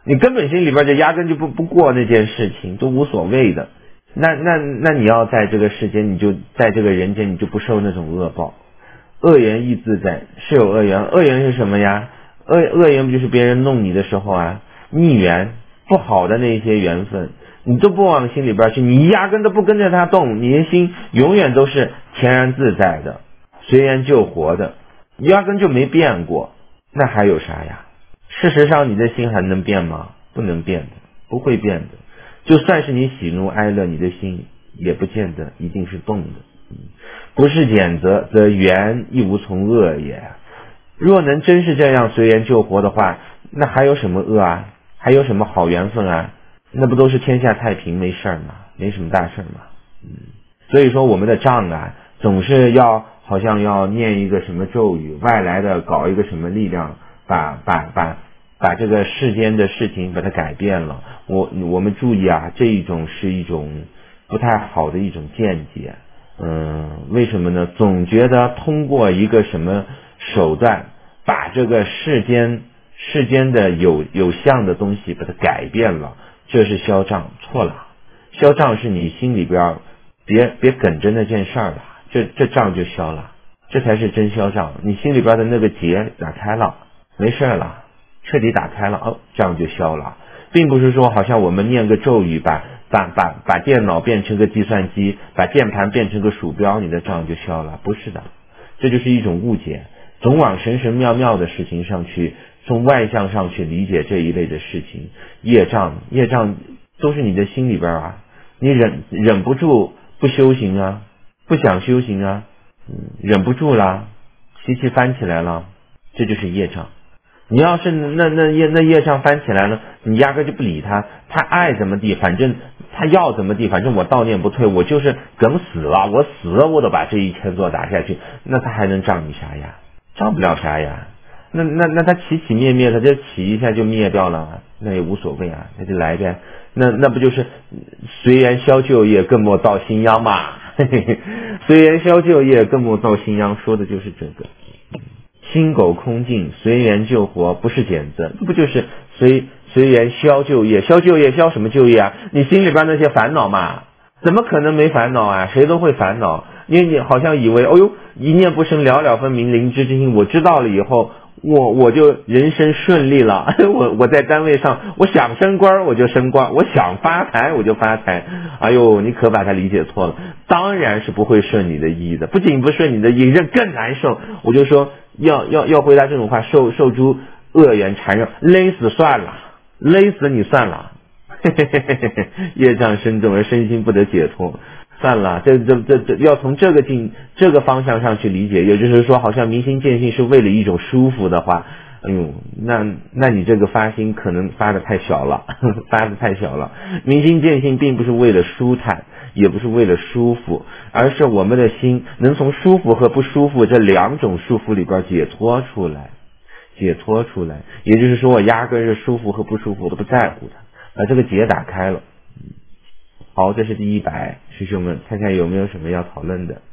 你根本心里边就压根就不过那件事情，都无所谓的。那你要在这个世间，你就在这个人间，你就不受那种恶报。恶缘亦自在，是有恶缘。恶缘是什么呀？恶缘不就是别人弄你的时候啊，逆缘，不好的那些缘分，你都不往心里边去，你压根都不跟着他动，你的心永远都是恬然自在的，随缘救活的，压根就没变过。那还有啥呀？事实上你的心还能变吗？不能变的，不会变的。就算是你喜怒哀乐，你的心也不见得一定是动的。不是减则缘亦无从恶也。若能真是这样随缘救活的话，那还有什么恶啊？还有什么好缘分啊？那不都是天下太平，没事吗？没什么大事吗？所以说我们的账啊，总是好像要念一个什么咒语，外来的搞一个什么力量，把这个世间的事情把它改变了。我们注意啊，这一种是一种不太好的一种见解。为什么呢？总觉得通过一个什么手段把这个世间的有相的东西把它改变了，这是消障。错了，消障是你心里边别梗着那件事儿了，这障就消了，这才是真消障。你心里边的那个结打开了，没事了，彻底打开了，障就消了。并不是说好像我们念个咒语把电脑变成个计算机，把键盘变成个鼠标，你的障就消了。不是的，这就是一种误解，总往神神妙妙的事情上去，从外向上去理解这一类的事情。业障都是你的心里边啊，你忍不住不修行啊，不想修行啊，忍不住了，习气翻起来了，这就是业障。你要是那业障翻起来了，你压根就不理他，他爱怎么地，反正他要怎么地，反正我悼念不退，我就是梗死了，我死了我都把这1000座打下去，那他还能障你啥呀？障不了啥呀。那他起灭灭，他就起一下就灭掉了，那也无所谓啊，那就来呗。那不就是随缘消旧业，更莫造新殃嘛？随缘消旧业，更莫造新殃，说的就是这个。心苟空净，随缘救活，不是减责，不就是随缘消旧业？消旧业消什么旧业啊？你心里边那些烦恼嘛，怎么可能没烦恼啊？谁都会烦恼。因为你好像以为一念不生，了了分明，灵知之心，我知道了以后，我就人生顺利了。我在单位上，我想升官我就升官，我想发财我就发财。哎呦，你可把它理解错了，当然是不会顺你的意的，不仅不顺你的意，这更难受。我就说要回答这种话，受诸恶缘缠绕，勒死算了，勒死你算了。业障深重而身心不得解脱，算了，这要从这个方向上去理解。也就是说，好像明心见性是为了一种舒服的话，哎呦，那你这个发心可能发的太小了，发的太小了。明心见性并不是为了舒坦，也不是为了舒服，而是我们的心能从舒服和不舒服这两种束缚里边解脱出来。也就是说，我压根是舒服和不舒服我都不在乎它，把这个结打开了。好，这是第100，师兄们看看有没有什么要讨论的。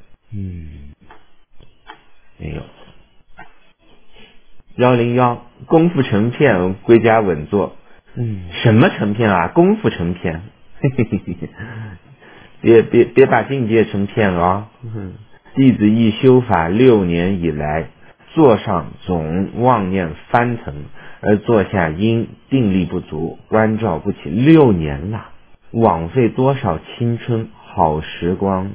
没有。101，功夫成片，归家稳坐。什么成片啊？功夫成片。别把境界成片了啊。弟子亦修法6年以来，座上总妄念翻腾，而座下因定力不足，关照不起。6年了，枉费多少青春好时光。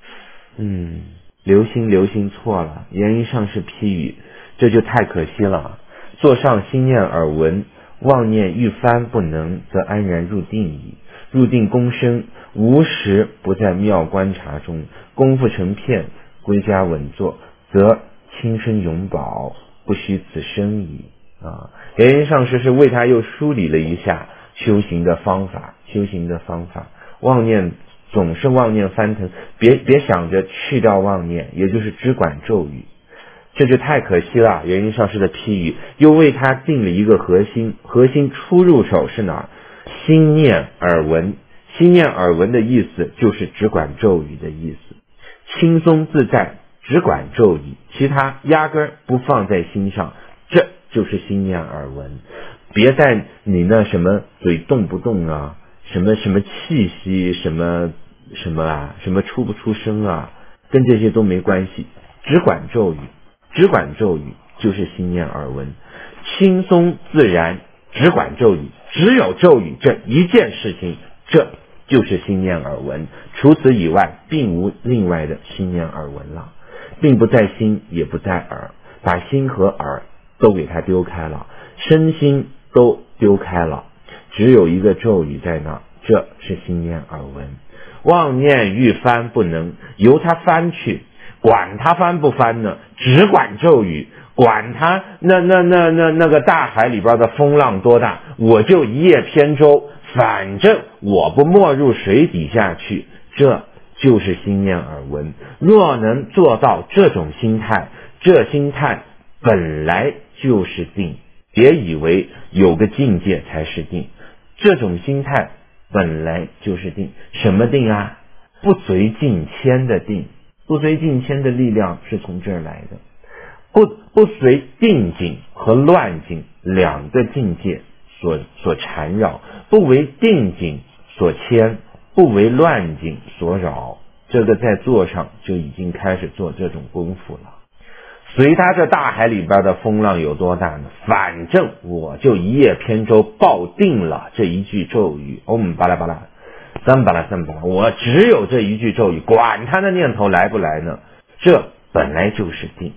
留心错了，原因上是批语，这就太可惜了。座上心念耳闻，妄念欲翻不能，则安然入定矣。入定功深，无时不在妙观察中，功夫成片，归家稳坐，则青春永保，不虚此生矣。原因上是为他又梳理了一下修行的方法。妄念总是妄念翻腾，别想着去掉妄念，也就是只管咒语，这就太可惜了。原因上师的批语又为他定了一个核心初入手是哪儿？心念耳闻。心念耳闻的意思就是只管咒语的意思，轻松自在，只管咒语，其他压根不放在心上，这就是心念耳闻。 别在你那什么嘴动不动啊，什么气息，什么出不出声啊，跟这些都没关系，只管咒语就是心念耳闻，轻松自然，只管咒语，只有咒语这一件事情，这就是心念耳闻，除此以外并无另外的心念耳闻了，并不在心也不在耳，把心和耳都给它丢开了，身心都丢开了，只有一个咒语在那，这是心念耳闻。妄念欲翻不能，由它翻去，管它翻不翻呢，只管咒语，管它那个大海里边的风浪多大，我就一叶扁舟，反正我不没入水底下去，这就是心念耳闻。若能做到这种心态，这心态本来就是定，别以为有个境界才是定，这种心态本来就是定。什么定啊？不随境迁的定，不随境迁的力量是从这儿来的。不随定境和乱境两个境界所缠绕，不为定境所牵，不为乱境所扰，这个在做上就已经开始做这种功夫了。随他这大海里边的风浪有多大呢？反正我就一叶扁舟抱定了这一句咒语，巴拉巴拉三巴拉，我只有这一句咒语，管他的念头来不来呢？这本来就是定，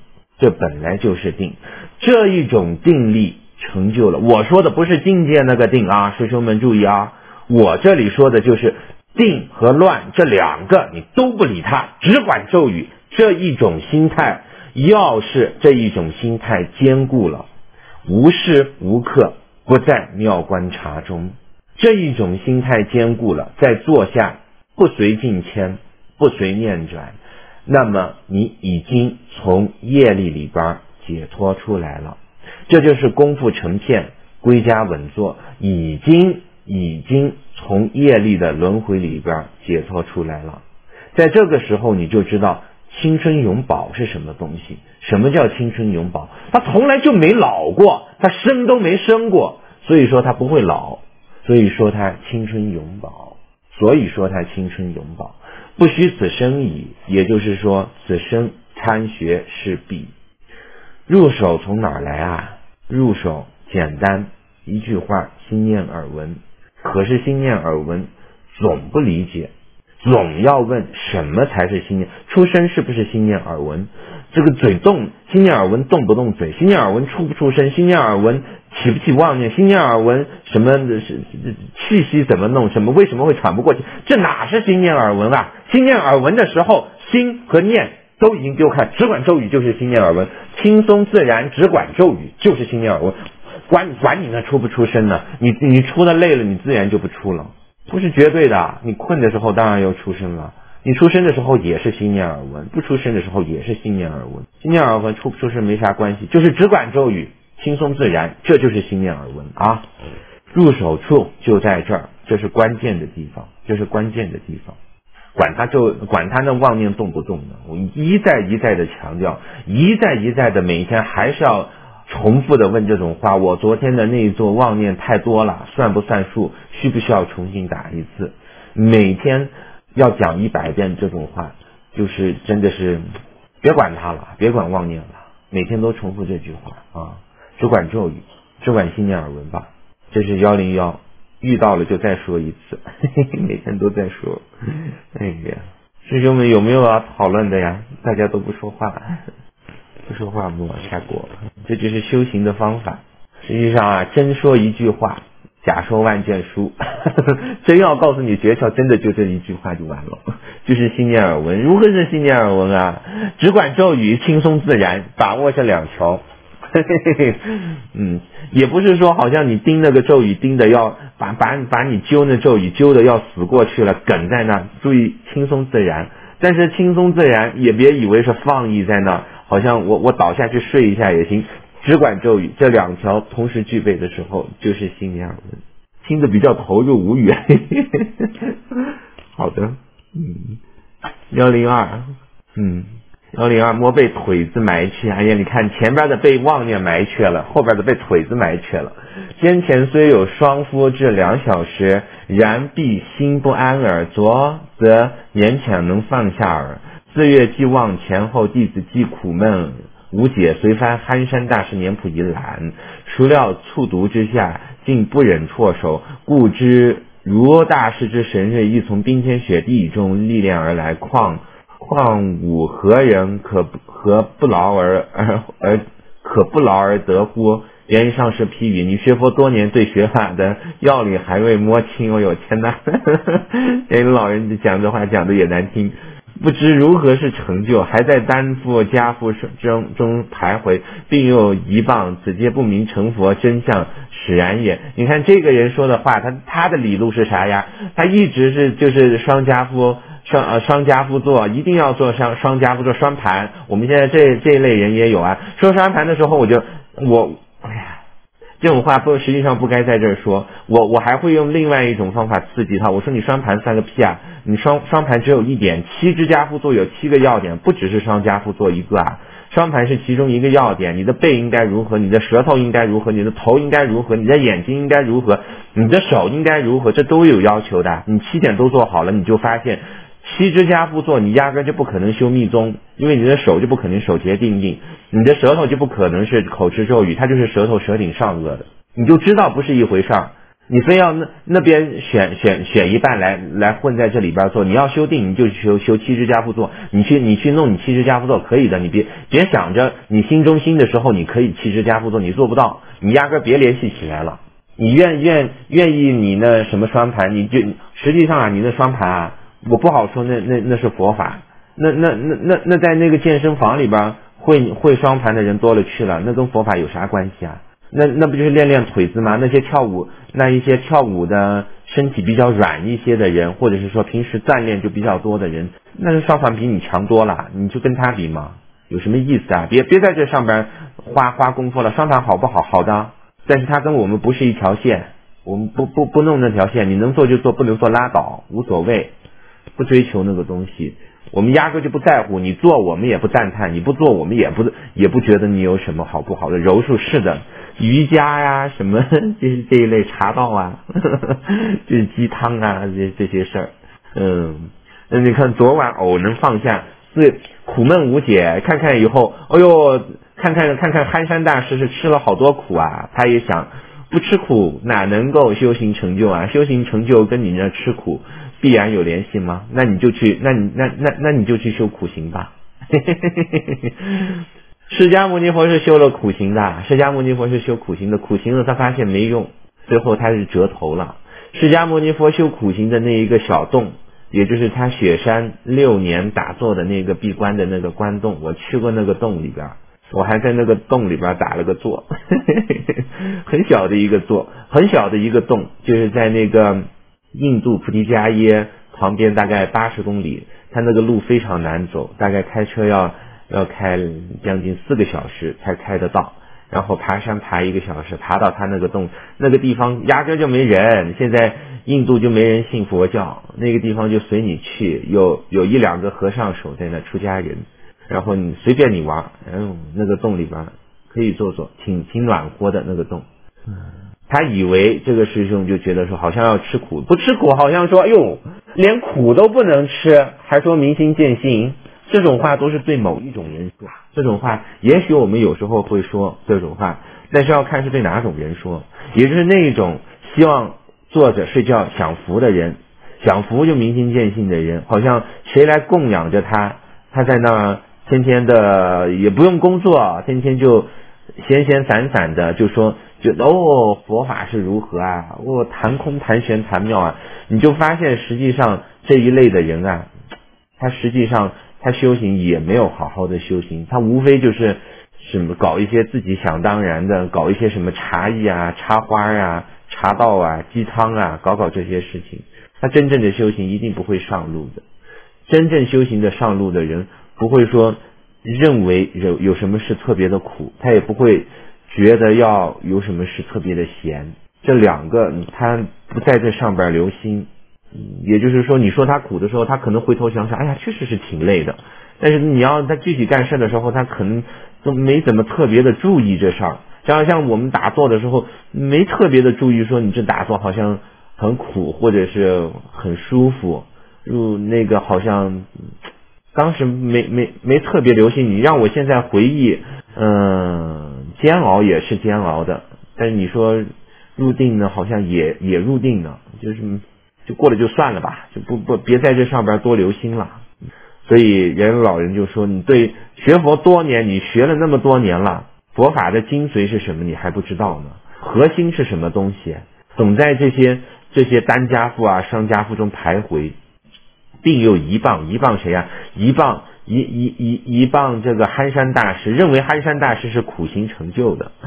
这一种定力成就了。我说的不是境界那个定啊，师兄们注意啊，我这里说的就是定和乱这两个你都不理它，只管咒语。这一种心态，要是这一种心态坚固了，无时无刻不在妙观察中，这一种心态坚固了，在坐下不随境迁，不随念转，那么你已经从业力里边解脱出来了，这就是功夫成片，归家稳坐，已经从业力的轮回里边解脱出来了。在这个时候你就知道青春永葆是什么东西。什么叫青春永葆？它从来就没老过，它生都没生过，所以说它不会老，所以说它青春永葆，不虚此生矣，也就是说此生参学是必。入手从哪儿来啊？入手简单，一句话，心念耳闻。可是心念耳闻总不理解，总要问什么才是心念？出声是不是心念耳闻？这个嘴动，心念耳闻动不动嘴？心念耳闻出不出声？心念耳闻起不起妄念？心念耳闻什么气息怎么弄？为什么会喘不过气？这哪是心念耳闻啊？心念耳闻的时候，心和念都已经丢开，只管咒语就是心念耳闻，轻松自然，只管咒语就是心念耳闻。管你那出不出声呢？你出的累了，你自然就不出了，不是绝对的。你困的时候当然要出声了，你出声的时候也是心念耳闻，不出声的时候也是心念耳闻。心念耳闻出不出声没啥关系，就是只管咒语，轻松自然，这就是心念耳闻啊。入手处就在这儿，这是关键的地方，管他那妄念动不动的，我一再的强调，一再的每一天还是要重复的问这种话。我昨天的那一座妄念太多了，算不算数？需不需要重新打一次？每天要讲100遍这种话，就是真的是别管它了，别管妄念了，每天都重复这句话啊，只管咒语，只管心念耳闻吧。这是101，遇到了就再说一次，每天都在说。哎呀，师兄们有没有要讨论的呀？大家都不说话，抹下锅，这就是修行的方法。实际上啊，真说一句话，假说万卷书。真要告诉你诀窍，真的就这一句话就完了，就是心念耳闻。如何是心念耳闻啊？只管咒语，轻松自然，把握这2条。也不是说好像你盯那个咒语盯的要把你揪那咒语揪的要死过去了，梗在那，注意轻松自然。但是轻松自然也别以为是放逸在那，好像我倒下去睡一下也行，只管咒语，这2条同时具备的时候就是心念耳闻。听得比较投入无语。好的，102， 102摸被腿子埋去，哎呀，你看前边的被妄念埋去了，后边的被腿子埋去了。先前虽有双夫至2小时，然必心不安耳，昨则勉强能放下耳。自月既望前后弟子既苦闷无解，随翻憨山大师年谱一览，孰料促读之下，竟不忍辍手，故知如大师之神锐，亦从冰天雪地中历练而来，况吾何人可不劳而得乎？原因上师批语，你学佛多年，对学法的要领还未摸清。哦呦天哪，这老人讲这话讲的也难听。不知如何是成就，还在担负家父中徘徊，并有一棒，此皆不明成佛真相使然也。你看这个人说的话，他的理路是啥呀？他一直是就是双家夫做，一定要做双家夫做双盘。我们现在这一类人也有啊。说双盘的时候，哎呀，这种话实际上不该在这儿说。我还会用另外一种方法刺激他。我说你双盘算个屁啊！你双盘只有一点，7支家父座有7个要点，不只是双家父座一个啊。双盘是其中一个要点，你的背应该如何，你的舌头应该如何，你的头应该如何，你的眼睛应该如何，你的手应该如何，这都有要求的。你7点都做好了，你就发现7支家父座你压根就不可能修密宗，因为你的手就不可能手结定印，你的舌头就不可能是口持咒语，它就是舌头舌顶上颚的，你就知道不是一回事儿。你非要那边选一半来混在这里边做，你要修定你就修7支家父座，你去弄你7支家父座可以的，你别想着你心中心的时候你可以7支家父座，你做不到，你压根别联系起来了。你愿意你那什么双盘，你就实际上啊，你那双盘啊，我不好说那是佛法，那在那个健身房里边会双盘的人多了去了，那跟佛法有啥关系啊？那不就是练腿子吗？那一些跳舞的身体比较软一些的人，或者是说平时锻炼就比较多的人，那是双盘比你强多了，你就跟他比嘛，有什么意思啊？别在这上边花功夫了。双盘好不好？好的，但是他跟我们不是一条线，我们不弄那条线，你能做就做，不能做拉倒，无所谓，不追求那个东西。我们压根就不在乎，你做我们也不赞叹，你不做我们也不觉得你有什么好不好的。柔术是的，瑜伽呀什么就是这一类茶道啊就是鸡汤啊这些事儿。那你看昨晚偶能放下，是苦闷无解，看看以后哎呦看看憨山大师是吃了好多苦啊，他也想不吃苦哪能够修行成就啊？修行成就跟你那吃苦必然有联系吗？那你就去修苦行吧释迦牟尼佛是修了苦行的，苦行了他发现没用，最后他是折头了。释迦牟尼佛修苦行的那一个小洞，也就是他雪山6年打坐的那个闭关的那个关洞，我去过那个洞里边，我还在那个洞里边打了个坐很小的一个洞，就是在那个印度菩提迦耶旁边大概80公里，它那个路非常难走，大概开车要开将近4个小时才开得到，然后爬山爬1个小时，爬到他那个洞，那个地方压根就没人，现在印度就没人信佛教，那个地方就随你去，有1、2个和尚守在那，出家人，然后你随便你玩，那个洞里边可以坐，挺暖和的那个洞。他以为这个师兄就觉得说好像要吃苦，不吃苦好像说哎呦连苦都不能吃，还说明心见性，这种话都是对某一种人说，这种话也许我们有时候会说这种话，但是要看是对哪种人说，也就是那一种希望坐着睡觉享福的人，享福就明心见性的人，好像谁来供养着他在那天天的也不用工作，天天就闲散的就说觉得佛法是如何啊，谈空谈玄谈妙啊，你就发现实际上这一类的人啊，他实际上他修行也没有好好的修行，他无非就是什么搞一些自己想当然的，搞一些什么茶艺啊、插花啊、茶道啊、鸡汤啊，搞这些事情。他真正的修行一定不会上路的，真正修行的上路的人不会说认为有什么事特别的苦，他也不会觉得要有什么事特别的闲，这两个他不在这上边留心， 也就是说你说他苦的时候，他可能回头想想，哎呀确实是挺累的，但是你要他具体干事的时候，他可能都没怎么特别的注意这事儿。像我们打坐的时候没特别的注意说你这打坐好像很苦或者是很舒服，那个好像当时没特别留心。你让我现在回忆煎熬也是煎熬的，但是你说入定呢好像也入定呢，就过了就算了吧，就别在这上边多留心了。所以人老人就说，你对学佛多年，你学了那么多年了，佛法的精髓是什么你还不知道呢？核心是什么东西？总在这些单家父啊商家父中徘徊，并有一棒谁啊？一棒这个憨山大师，认为憨山大师是苦行成就的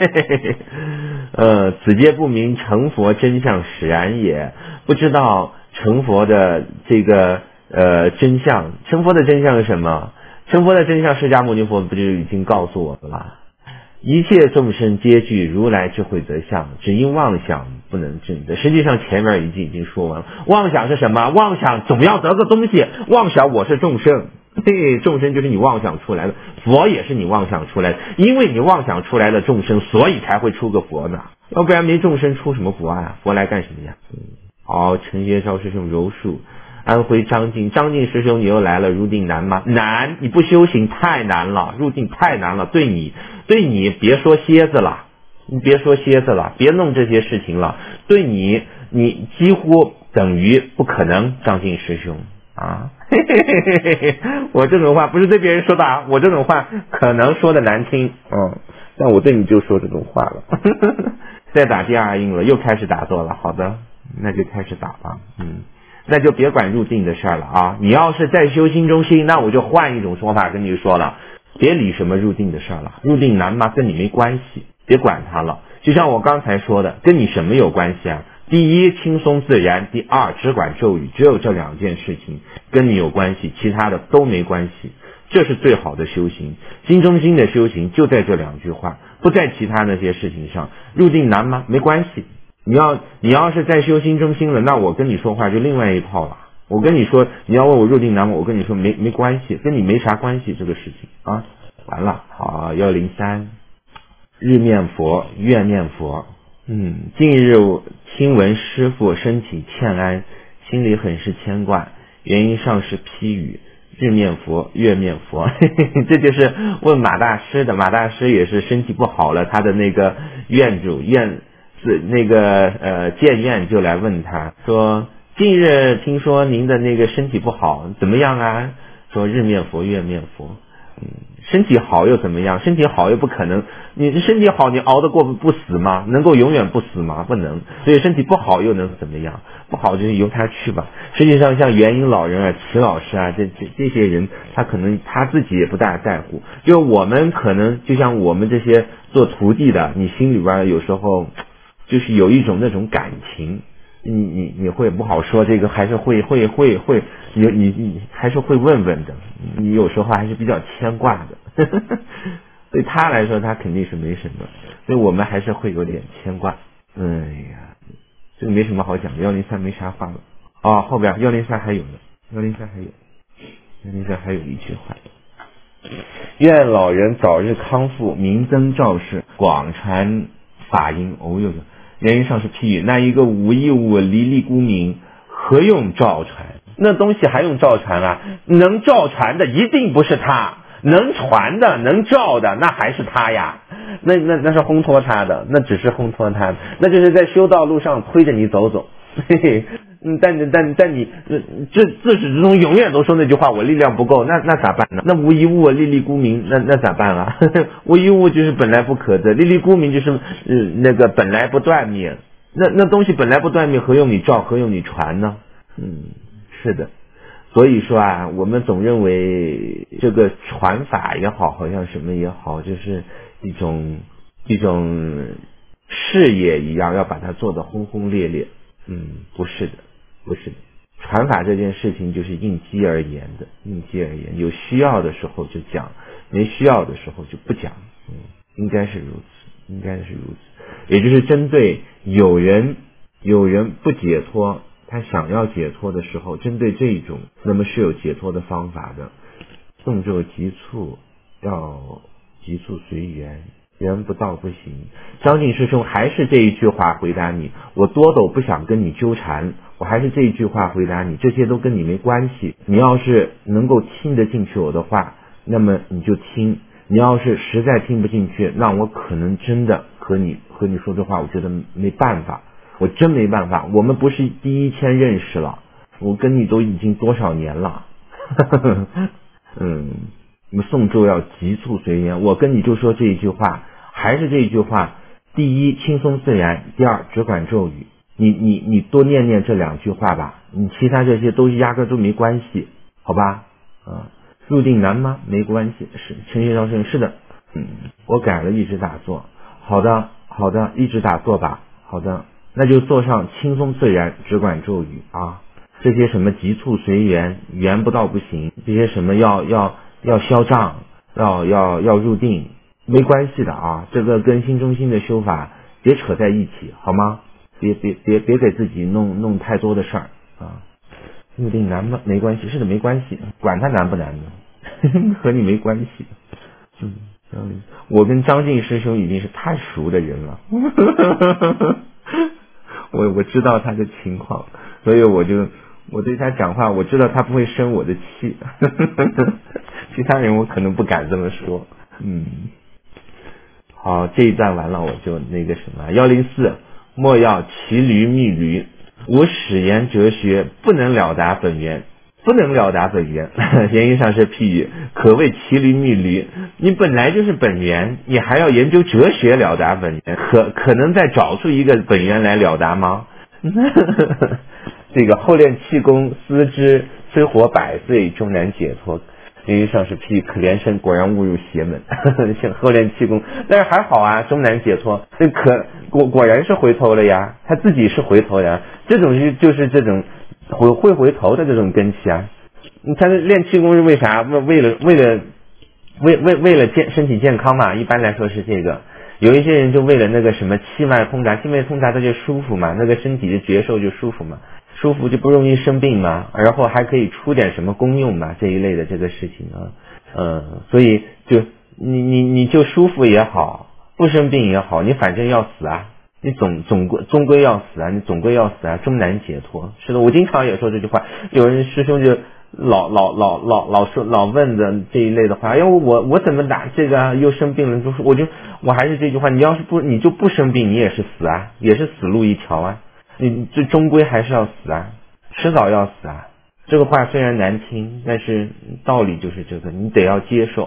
此皆不明成佛真相使然也，不知道成佛的这个真相。成佛的真相是什么？成佛的真相释迦牟尼佛不就已经告诉我们了？一切众生皆具如来智慧德相，只因妄想不能证得。实际上前面已经说完了，妄想是什么？妄想总要得个东西，妄想我是众生，众生就是你妄想出来的，佛也是你妄想出来的，因为你妄想出来的众生，所以才会出个佛呢，要不然没众生出什么佛啊？佛来干什么呀？好，陈学昭师兄柔术，安徽张晋师兄你又来了，入定难吗？难，你不修行太难了，入定太难了，对你别说蝎子了，别弄这些事情了，对你几乎等于不可能。张晋师兄啊，我这种话不是对别人说的啊，我这种话可能说的难听，但我对你就说这种话了再打第二印了，又开始打坐了，好的，那就开始打吧。那就别管入定的事儿了啊！你要是在修心中心，那我就换一种说法跟你说了，别理什么入定的事儿了。入定难吗？跟你没关系，别管它了。就像我刚才说的，跟你什么有关系啊？第一，轻松自然；第二，只管咒语。只有这两件事情跟你有关系，其他的都没关系。这是最好的修行，心中心的修行就在这两句话，不在其他那些事情上。入定难吗？没关系。你要是在修心中心了，那我跟你说话就另外一套了。我跟你说，你要问我入定难吗？我跟你说没关系，跟你没啥关系这个事情啊。完了，好，103，日念佛，月念佛。近日听闻师父身体欠安，心里很是牵挂，原因上是批语，日念佛，月念佛这就是问马大师的。马大师也是身体不好了，他的那个院主建院就来问他说，近日听说您的那个身体不好，怎么样啊？说日念佛，月念佛。身体好又怎么样？身体好又不可能，你身体好你熬得过不死吗？能够永远不死吗？不能。所以身体不好又能怎么样？不好就是由他去吧。实际上像元英老人啊、齐老师啊，这些人，他可能他自己也不大在乎。就我们可能就像我们这些做徒弟的，你心里边有时候就是有一种那种感情，你会不好说，这个还是会你还是会问问的，你有时候还是比较牵挂的对他来说他肯定是没什么，所以我们还是会有点牵挂。哎呀，这个没什么好讲的，103没啥话了后边103还有103还有一句话，愿老人早日康复，明增兆世，广传法音。原因上是批语，那一个无一物离离孤名，何用照传？那东西还用照传啊？能照传的一定不是他，能传的能照的那还是他呀。那是烘托他的，那只是烘托他的，那就是在修道路上推着你走嘿嘿。但你这自始至终永远都说那句话，我力量不够，那咋办呢？那无一物历历孤名，那咋办啊？无一物就是本来不可得，历历孤名就是那个本来不断灭。那东西本来不断灭，何用你照，何用你传呢？是的。所以说啊，我们总认为这个传法也好，好像什么也好，就是一种事业一样，要把它做得轰轰烈烈。不是的。传法这件事情就是应机而言的，有需要的时候就讲，没需要的时候就不讲。应该是如此。也就是针对有人不解脱， 他想要解脱的时候，针对这种，那么是有解脱的方法的。动作急促，要急促随缘，缘不到不行。张晋师兄还是这一句话回答你，我多斗不想跟你纠缠，我还是这一句话回答你，这些都跟你没关系。你要是能够听得进去我的话，那么你就听，你要是实在听不进去，那我可能真的和你说这话，我觉得没办法，我真没办法。我们不是第一天认识了，我跟你都已经多少年了。我们诵咒要急促随缘，我跟你就说这一句话，还是这一句话，第一轻松自然，第二只管咒语，你多念念这两句话吧，你其他这些都压根都没关系，好吧？入定难吗？没关系，是陈学昭生是的，我改了一直打坐，好的，一直打坐吧，好的，那就坐上轻松自然，只管咒语啊。这些什么急促随缘，缘不到不行，这些什么要消障，要入定，没关系的啊，这个跟心中心的修法别扯在一起，好吗？别给自己弄太多的事儿啊。入定难吗？没关系，是的，没关系，管他难不难呢，和你没关系。我跟张晋师兄已经是太熟的人了，我知道他的情况，所以我对他讲话，我知道他不会生我的气，其他人我可能不敢这么说。好，这一段完了，我就那个什么104，莫要骑驴觅驴，无始言哲学，不能了达本源。言语上是譬喻，可谓骑驴觅驴。你本来就是本源，你还要研究哲学了达本源，可能再找出一个本源来了达吗？这个后练气功，思之虽活100岁，终难解脱。言语上是譬喻，可怜生果然误入邪门。像后练气功，但是还好啊，终难解脱。果然是回头了呀，他自己是回头呀。这种就是这种会回头的这种根气啊。他练气功是为啥？为了身体健康嘛，一般来说是这个。有一些人就为了那个什么气脉通达，他就舒服嘛，那个身体的觉受就舒服嘛，舒服就不容易生病嘛，然后还可以出点什么功用嘛，这一类的这个事情啊。所以就你就舒服也好，不生病也好，你反正要死啊，你终归要死啊，你总归要死啊，终难解脱。是的，我经常也说这句话，有人师兄就老问的这一类的话，哎呦我怎么打这个又生病了，我还是这句话，你就不生病，你也是死啊，也是死路一条啊，你这终归还是要死啊，迟早要死啊。这个话虽然难听，但是道理就是这个，你得要接受。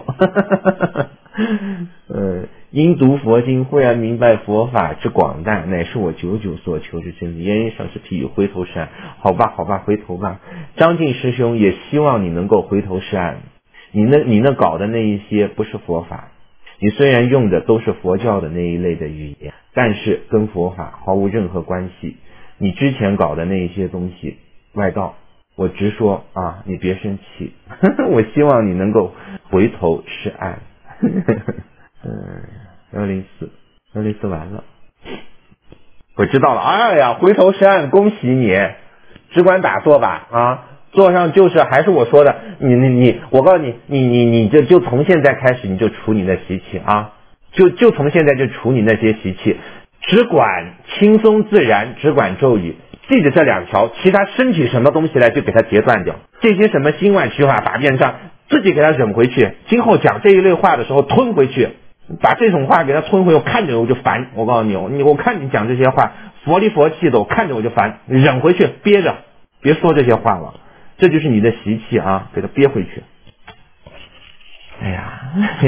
因读佛经，忽然明白佛法之广大，乃是我久久所求之真理。言语上是譬喻，回头是岸。好吧，回头吧。张晋师兄也希望你能够回头是岸。你那搞的那一些不是佛法，你虽然用的都是佛教的那一类的语言，但是跟佛法毫无任何关系。你之前搞的那一些东西外道，我直说啊，你别生气。我希望你能够回头是岸。104完了，我知道了。哎呀，回头是岸，恭喜你，只管打坐吧啊！坐上就是还是我说的，我告诉你，你就从现在开始你就除你的习气啊，就从现在就除你那些习气，只管轻松自然，只管咒语。记着这2条，其他身体什么东西来就给它截断掉，这些什么心外虚话法变上自己给它忍回去，今后讲这一类话的时候吞回去，把这种话给它吞回去，我看着我就烦。我告诉你，我看你讲这些话佛里佛气的，我看着我就烦，忍回去，憋着，别说这些话了，这就是你的习气啊，给它憋回去。哎呀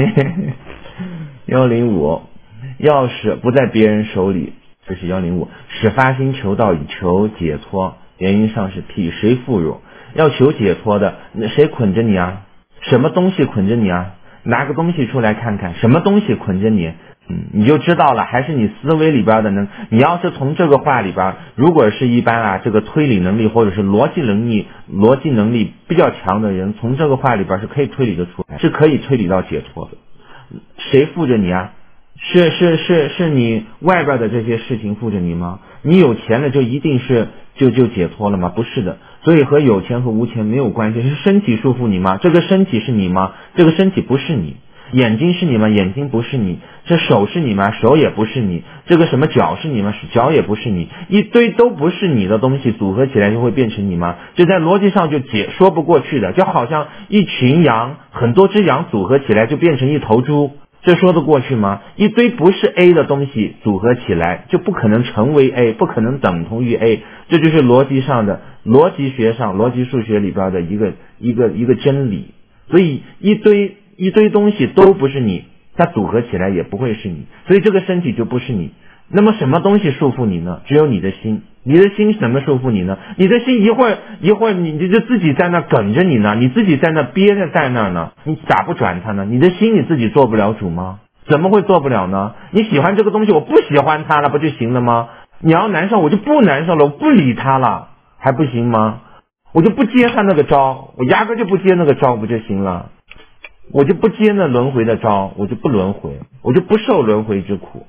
105，钥匙不在别人手里，这是105。使发心求道以求解脱，原因上是譬，谁富有？要求解脱的，谁捆着你啊？什么东西捆着你啊？拿个东西出来看看，什么东西捆着你？你就知道了。还是你思维里边的呢？你要是从这个话里边，如果是一般啊，这个推理能力或者是逻辑能力比较强的人，从这个话里边是可以推理得出来，是可以推理到解脱的。谁附着你啊？是你外边的这些事情附着你吗？你有钱了就一定是就解脱了吗？不是的。所以和有钱和无钱没有关系，是身体束缚你吗？这个身体是你吗？这个身体不是你。眼睛是你吗？眼睛不是你。这手是你吗？手也不是你。这个什么脚是你吗？脚也不是你。一堆都不是你的东西组合起来就会变成你吗？这在逻辑上就说不过去的，就好像一群羊，很多只羊组合起来就变成一头猪，这说得过去吗？一堆不是 A 的东西组合起来就不可能成为 A， 不可能等同于 A， 这就是逻辑上的逻辑学上逻辑数学里边的一个真理。所以一堆东西都不是你，它组合起来也不会是你，所以这个身体就不是你。那么什么东西束缚你呢？只有你的心。你的心怎么束缚你呢？你的心一会儿你就自己在那梗着你呢，你自己在那憋着在那呢，你咋不转它呢？你的心你自己做不了主吗？怎么会做不了呢？你喜欢这个东西，我不喜欢它了不就行了吗？你要难受我就不难受了，我不理它了还不行吗？我就不接他那个招，我压根就不接那个招不就行了？我就不接那轮回的招，我就不轮回，我就不受轮回之苦。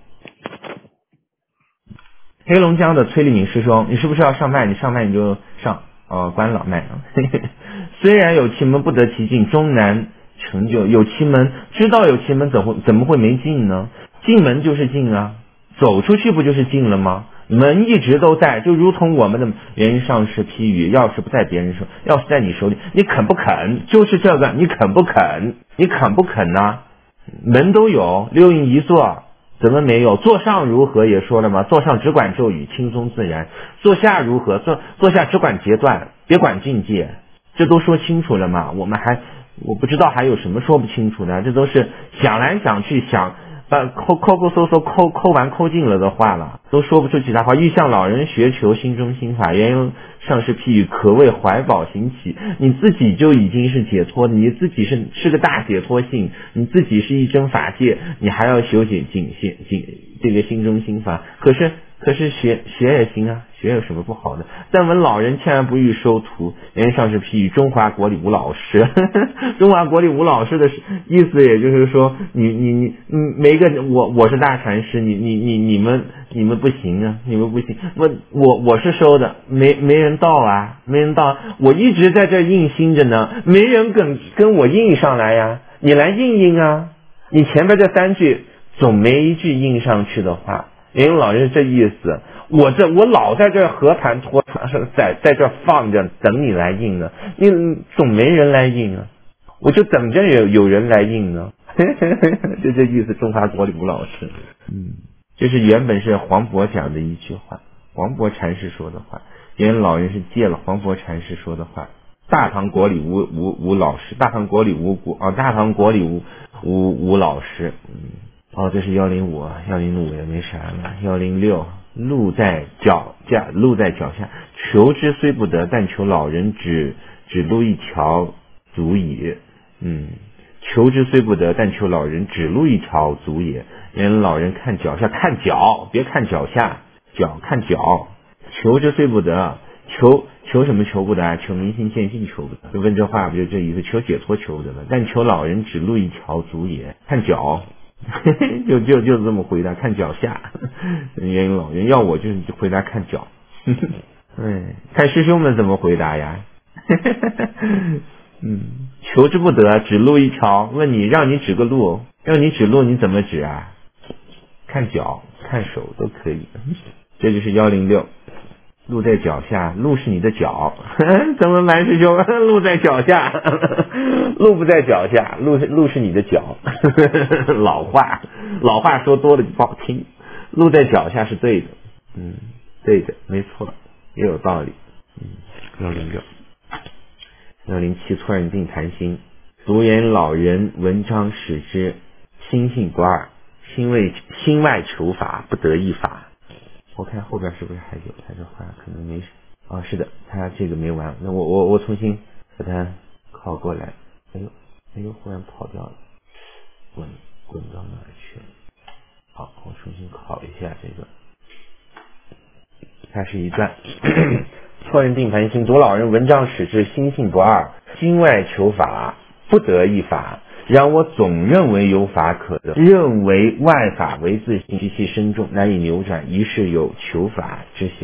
黑龙江的崔丽敏师兄，你是不是要上麦？你上麦你就上，关老麦。虽然有奇门不得其进，终难成就。有奇门，知道有奇门怎么会没进呢？进门就是进啊，走出去不就是进了吗？门一直都在，就如同我们的人上士批语，钥匙不在别人手，钥匙在你手里，你肯不肯？就是这个，你肯不肯？你肯不肯呢？门都有，六应一坐，怎么没有？坐上如何也说了吗？坐上只管咒语，轻松自然。坐下如何？坐下只管截断，别管境界，这都说清楚了嘛。我不知道还有什么说不清楚的，这都是想来想去想。把抠完抠尽了的话了，都说不出其他话。欲向老人学求心中心法，原因上士譬喻，可谓怀宝行起。你自己就已经是解脱的，你自己是个大解脱性，你自己是一真法界，你还要修这个心中心法。可是学也行啊，学有什么不好的？但闻老人千万不欲收徒，原因上士譬喻，中华国里无老师。中华国里无老师的意思，也就是说，你每个我是大禅师，你们不行啊，你们不行。我是收的，没人到啊，没人到，我一直在这印心着呢，没人跟我印上来呀，你来印啊，你前边这三句总没一句印上去的话。因为老人这意思，我老在这和盘托在这放着等你来印呢，你总没人来印啊，我就等着有人来印呢。就这意思，中华国里无老师。这是原本是黄渤讲的一句话，黄渤禅师说的话，因为老人是借了黄渤禅师说的话。大唐国里无老师，大唐国里大唐国里无老师。这是105也没啥了。106，路在脚下，求之虽不得，但求老人指路一条足矣。求之虽不得，但求老人指路一条足也。因为老人看脚下，看脚，别看脚下，看脚。求之虽不得，求什么求不得啊？求明心见性求不得。就问这话不就这意思？求解脱求不得了，但求老人指路一条足也。看脚。就这么回答，看脚下。原因老人要我就回答看脚。看师兄们怎么回答呀？求之不得，指路一条。问你，让你指个路，让你指路，你怎么指啊？看脚看手都可以。这就是106。路在脚下，路是你的脚。怎么办师兄？路在脚下。路不在脚下，路是你的脚。老话说多了就不好听。路在脚下是对的。对的，没错，也有道理。107错认定谈心。独言老人文章使之，心性不二，心外求法，不得一法。我看后边是不是还有？他这话可能没是的，他这个没完。那我重新把它拷过来。哎呦，忽然跑掉了，滚到哪儿去了？好，我重新拷一下这个。它是一段。错认定盘心，独老人文章使之，心性不二，心外求法，不得一法。然我总认为有法可得，认为外法为自性，极其深重，难以扭转，于是有求法之想。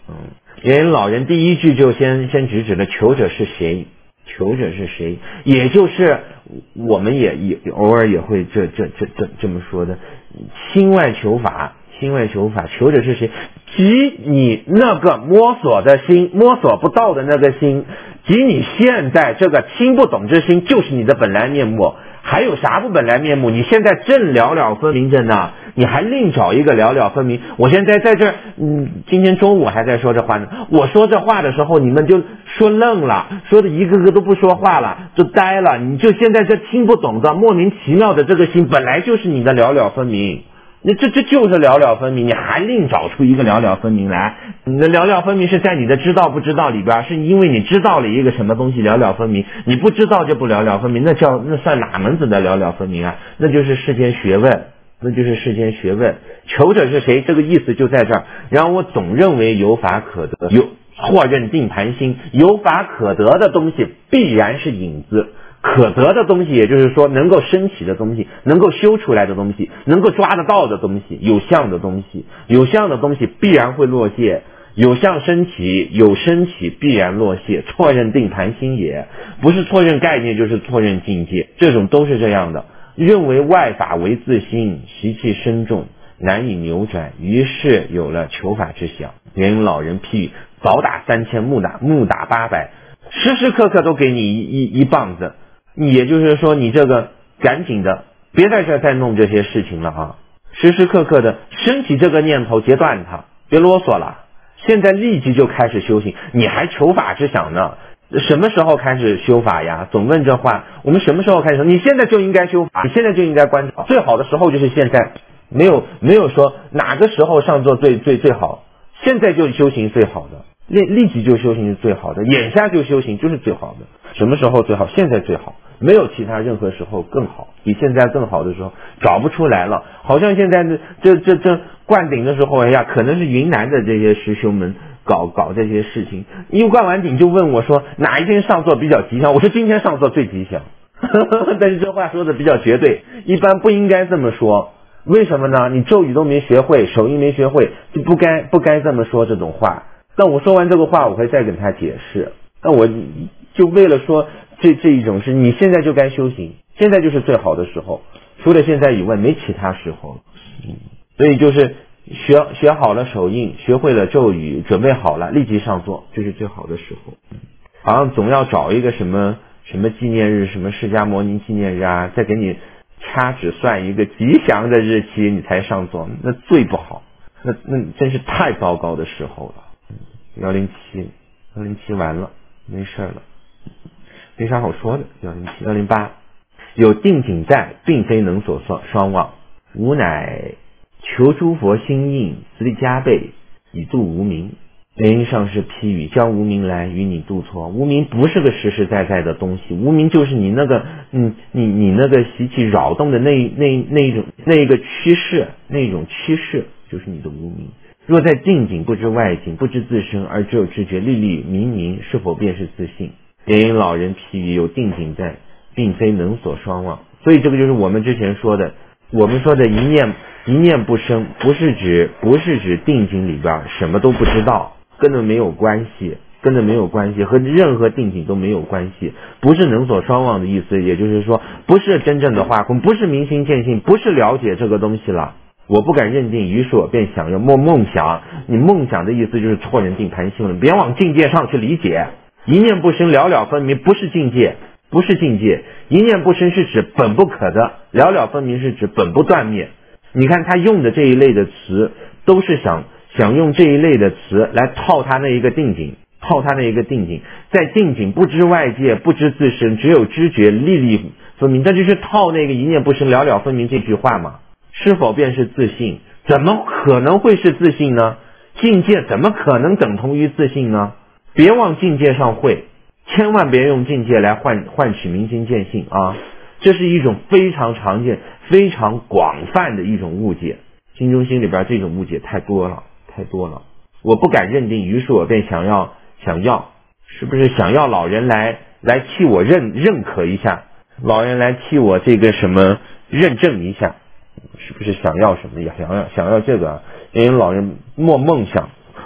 因为老人第一句就先直指了求者是谁，求者是谁，也就是我们也偶尔也会这么说的，心外求法，心外求法，求者是谁？即你那个摸索的心，摸索不到的那个心，即你现在这个听不懂之心，就是你的本来面目。还有啥不本来面目？你现在正了了分明着呢，你还另找一个了了分明。我现在在这儿，今天中午还在说这话呢。我说这话的时候，你们就说愣了，说的一个个都不说话了，就呆了。你就现在这听不懂的莫名其妙的这个心，本来就是你的了了分明。那这就是了了分明，你还另找出一个了了分明来？你的了了分明是在你的知道不知道里边，是因为你知道了一个什么东西了了分明，你不知道就不了了分明，那算哪门子的了了分明啊？那就是世间学问，那就是世间学问。求者是谁？这个意思就在这儿。然后我总认为有法可得，有错认定盘心，有法可得的东西必然是影子。可得的东西，也就是说能够升起的东西，能够修出来的东西，能够抓得到的东西，有相的东西，有相的东西必然会落谢，有相升起，有升起必然落谢，错认定盘心也，不是错认概念就是错认境界，这种都是这样的，认为外法为自心，习气深重，难以扭转，于是有了求法之想。元老人譬喻，早打3000，木打800，时时刻刻都给你一棒子。也就是说，你这个赶紧的，别在这再弄这些事情了啊！时时刻刻的升起这个念头，截断它，别啰嗦了。现在立即就开始修行，你还求法之想呢？什么时候开始修法呀？总问这话，我们什么时候开始？你现在就应该修法，你现在就应该关照。最好的时候就是现在，没有说哪个时候上座最好，现在就修行最好的。立即就修行是最好的，眼下就修行就是最好的。什么时候最好？现在最好，没有其他任何时候更好，比现在更好的时候找不出来了。好像现在这灌顶的时候，哎呀，可能是云南的这些师兄们搞这些事情。一灌完顶就问我说哪一天上座比较吉祥？我说今天上座最吉祥。但是这话说的比较绝对，一般不应该这么说。为什么呢？你咒语都没学会，手印没学会，就不该这么说这种话。但我说完这个话，我会再跟他解释。那我就为了说这一种是你现在就该修行，现在就是最好的时候，除了现在以外没其他时候。所以就是学好了手印，学会了咒语，准备好了立即上座，就是最好的时候。好像总要找一个什么纪念日，什么释迦牟尼纪念日啊，再给你掐指算一个吉祥的日期你才上座，那最不好，那真是太糟糕的时候了。107完了，没事了，没啥好说的。108，有定景在，并非能所双忘，吾乃求诸佛心印，慈力加倍，以度无明。原因上是譬喻，教无明来与你度错。无明不是个实实在在的东西，无明就是你那个你那个习气扰动的那一个趋势，那种趋势就是你的无明。若在定景不知外境，不知自身，而只有知觉历历明明，是否便是自信？也因老人譬喻，有定景在，并非能所双忘。所以这个就是我们之前说的，我们说的一念不生，不是指定景里边什么都不知道，跟着没有关系，和任何定景都没有关系。不是能所双忘的意思，也就是说不是真正的化空，不是明心见性，不是了解这个东西了。我不敢认定，于是我便想要梦想。你梦想的意思就是错认定盘心了，别往境界上去理解。一念不生，了了分明，不是境界，不是境界。一念不生是指本不可得，了了分明是指本不断灭。你看他用的这一类的词，都是想用这一类的词来套他那一个定景，在定景不知外界，不知自身，只有知觉历历分明，这就是套那个一念不生，了了分明这句话嘛。是否便是自信？怎么可能会是自信呢？境界怎么可能等同于自信呢？别往境界上会，千万别用境界来换取明心见性啊！这是一种非常常见、非常广泛的一种误解。心中心里边这种误解太多了。我不敢认定，于是我便想要，是不是想要老人来替我认可一下，老人来替我这个什么认证一下？是不是想要什么呀？想要这个，因为老人梦想，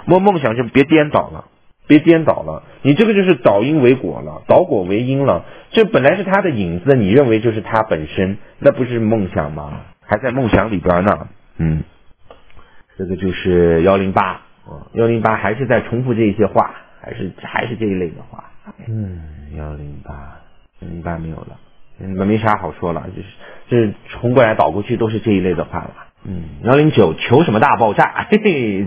摸梦想就别颠倒了，别颠倒了，你这个就是倒因为果了，倒果为因了。这本来是他的影子，你认为就是他本身，那不是梦想吗？还在梦想里边呢。这个就是108还是在重复这些话，还是这一类的话。108没有了，没啥好说了，就是重过来倒过去都是这一类的话了。109求什么大爆炸？嘿嘿，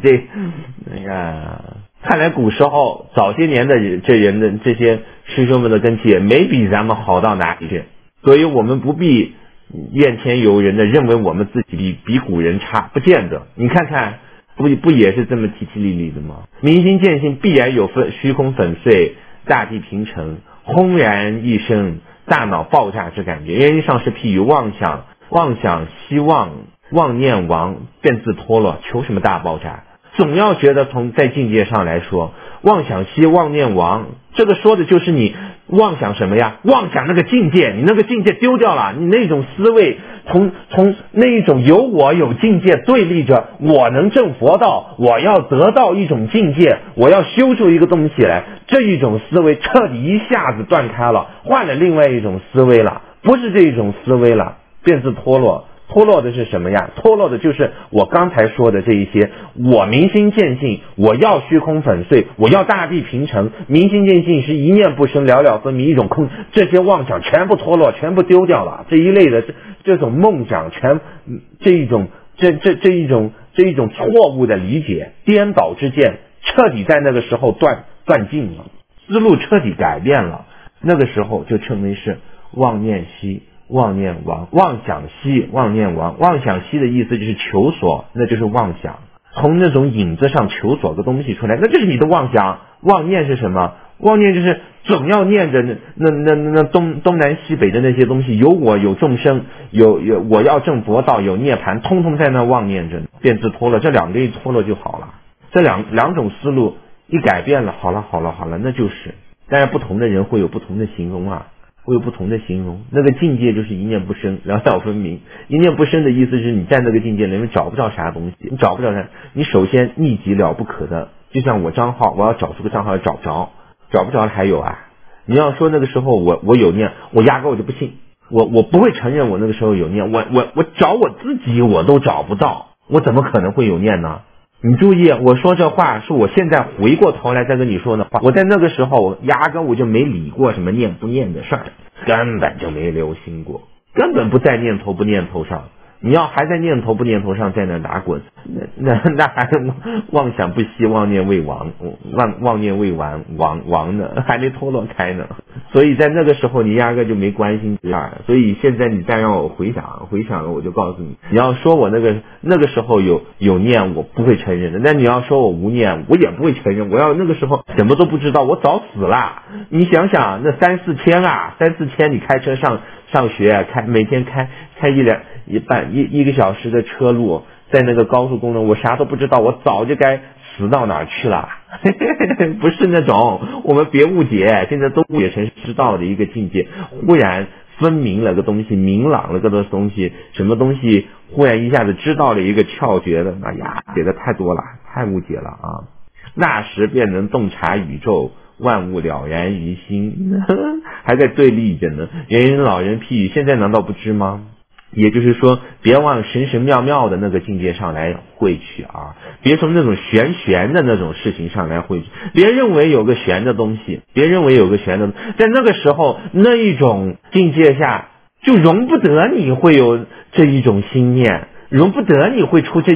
看来古时候早些年的这人的这些师兄们的根气也没比咱们好到哪里去，所以我们不必怨天尤人的认为我们自己比古人差，不见得。你看看，不也是这么凄凄厉厉的吗？明心见性必然有虚空粉碎，大地平成，轰然一声，大脑爆炸之感觉。原因上是譬喻妄想希望妄念亡，便自脱落，求什么大爆炸？总要觉得在境界上来说，妄想息妄念亡，这个说的就是你妄想什么呀？妄想那个境界，你那个境界丢掉了，你那种思维从那一种有我有境界对立着，我能证佛道，我要得到一种境界，我要修出一个东西来，这一种思维彻底一下子断开了，换了另外一种思维了，不是这一种思维了，便自脱落。脱落的是什么呀？脱落的就是我刚才说的这一些，我明心见性，我要虚空粉碎，我要大地平成。明心见性是一念不生，了了分明，一种空，这些妄想全部脱落，全部丢掉了。这一类的这种梦想，这一种错误的理解，颠倒之见，彻底在那个时候断尽了，思路彻底改变了。那个时候就称为是妄念息。妄念亡，妄想息，妄念亡。妄想息的意思就是求索，那就是妄想。从那种影子上求索个东西出来，那就是你的妄想。妄念是什么？妄念就是总要念着那东南西北的那些东西，有我有众生，有我要证佛道，有涅槃，通通在那妄念着，便自脱了。这两个一脱了就好了。这两种思路一改变了，好了，那就是。当然不同的人会有不同的形容啊。会有不同的形容，那个境界就是一念不生，了了分明。一念不生的意思是你在那个境界里面找不到啥东西，你找不着啥，你首先匿迹了不可的。就像我账号，我要找出个账号也找不着了还有啊。你要说那个时候我有念，我压根我就不信，我不会承认我那个时候有念，我找我自己我都找不到，我怎么可能会有念呢？你注意，我说这话是我现在回过头来再跟你说的话。我在那个时候压根我就没理过什么念不念的事儿，根本就没留心过，根本不在念头不念头上。你要还在念头不念头上在那打滚，那还妄想不息，妄念未亡，妄念未完亡呢，还没脱落开呢。所以在那个时候你压根就没关心这样。所以现在你再让我回想了，我就告诉你，你要说我那个时候有念，我不会承认的。但你要说我无念，我也不会承认。我要那个时候什么都不知道，我早死了。你想想那3、4千你开车上学，每天开一个小时的车路，在那个高速公路，我啥都不知道，我早就该死到哪儿去了。不是那种，我们别误解，现在都误解成知道的一个境界，忽然分明了个东西，明朗了个东西，什么东西忽然一下子知道了一个窍诀的，哎呀，写的太多了，太误解了啊！那时便能洞察宇宙，万物了然于心，还在对立着呢。元因老人譬喻，现在难道不知吗？也就是说，别往神神妙妙的那个境界上来汇去啊，别从那种玄的那种事情上来汇去，别认为有个玄的东西，在那个时候那一种境界下，就容不得你会有这一种心念，容不得你会出这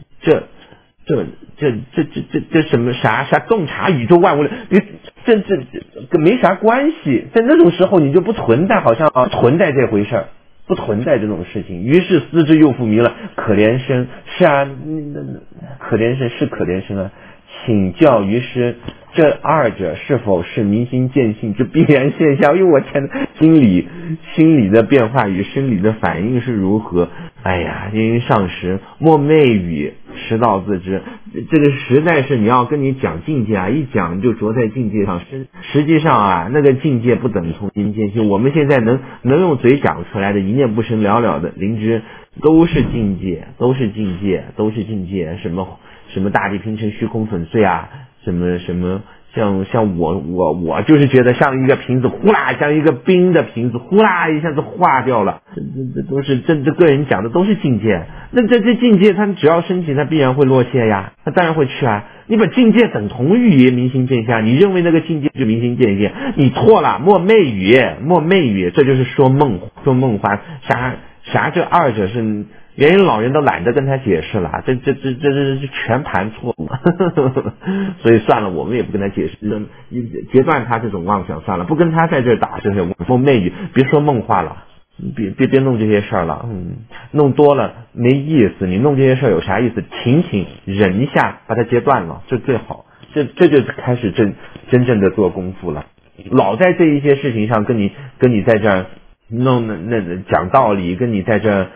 什么啥洞察宇宙万物，这没啥关系。在那种时候你就不存在，好像存在这回事儿，不存在这种事情。于是思之又复迷了，可怜生，是啊，可怜生是可怜生啊。请教于师，这二者是否是明心见性之必然现象？因为我天，心理的变化与生理的反应是如何？哎呀，因上识莫昧语，识道自知。这个实在是你要跟你讲境界啊，一讲就着在境界上。实际上啊，那个境界不等同明见性。我们现在能用嘴讲出来的一念不生了了的灵知，都是境界。 什么大地平成虚空粉碎啊，什么像我就是觉得像一个瓶子呼啦，像一个冰的瓶子呼啦一下子化掉了，这都是这个人讲的都是境界。那这境界它只要升起，它必然会落谢呀，它当然会去啊。你把境界等同于明心见相，你认为那个境界就明心见相，你错了，莫昧语，这就是说梦话，啥这二者是。元婴老人都懒得跟他解释了，这全盘错误，所以算了，我们也不跟他解释，截断他这种妄想算了，不跟他在这儿打这些梦寐语，别说梦话了，别弄这些事儿了，弄多了没意思，你弄这些事儿有啥意思？停忍一下，把它截断了，这最好，这就开始真正的做功夫了，老在这一些事情上跟你在这儿弄那讲道理，跟你在这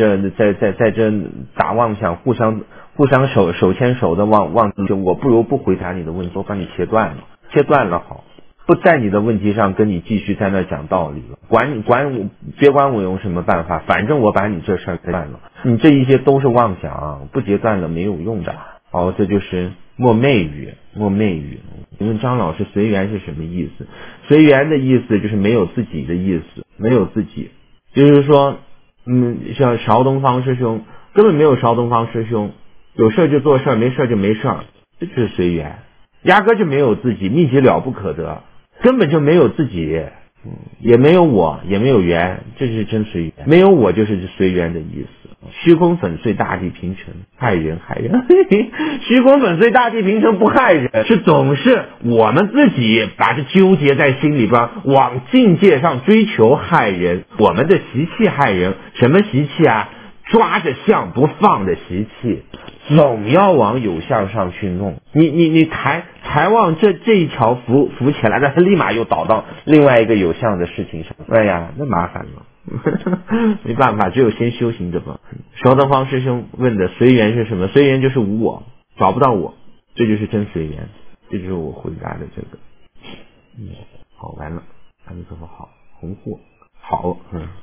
打妄想，互相手牵手的妄就我不如不回答你的问题，我把你切断了好，不在你的问题上跟你继续在那讲道理了，别管我用什么办法，反正我把你这事儿截断了，你这一些都是妄想，不截断了没有用的。好，这就是莫昧语。你问张老师随缘是什么意思？随缘的意思就是没有自己的意思，没有自己，就是说像邵东方师兄根本没有邵东方师兄，有事就做事，没事就没事，这就是随缘，压根就没有自己，秘籍了不可得，根本就没有自己，也没有我，也没有缘，这是真随缘，没有我就是随缘的意思。虚空粉碎，大地平成，害人虚空粉碎，大地平成不害人，是总是我们自己把这纠结在心里边，往境界上追求害人，我们的习气害人。什么习气啊？抓着相不放的习气，总要往有相上去弄。你才往这一条浮起来，但是立马又倒到另外一个有相的事情上，哎呀，那麻烦了。没办法，只有先修行这个。邵东方师兄问的随缘是什么？随缘就是无我，找不到我，这就是真随缘，这就是我回答的这个。好，完了，阿弥陀佛，好，红货，好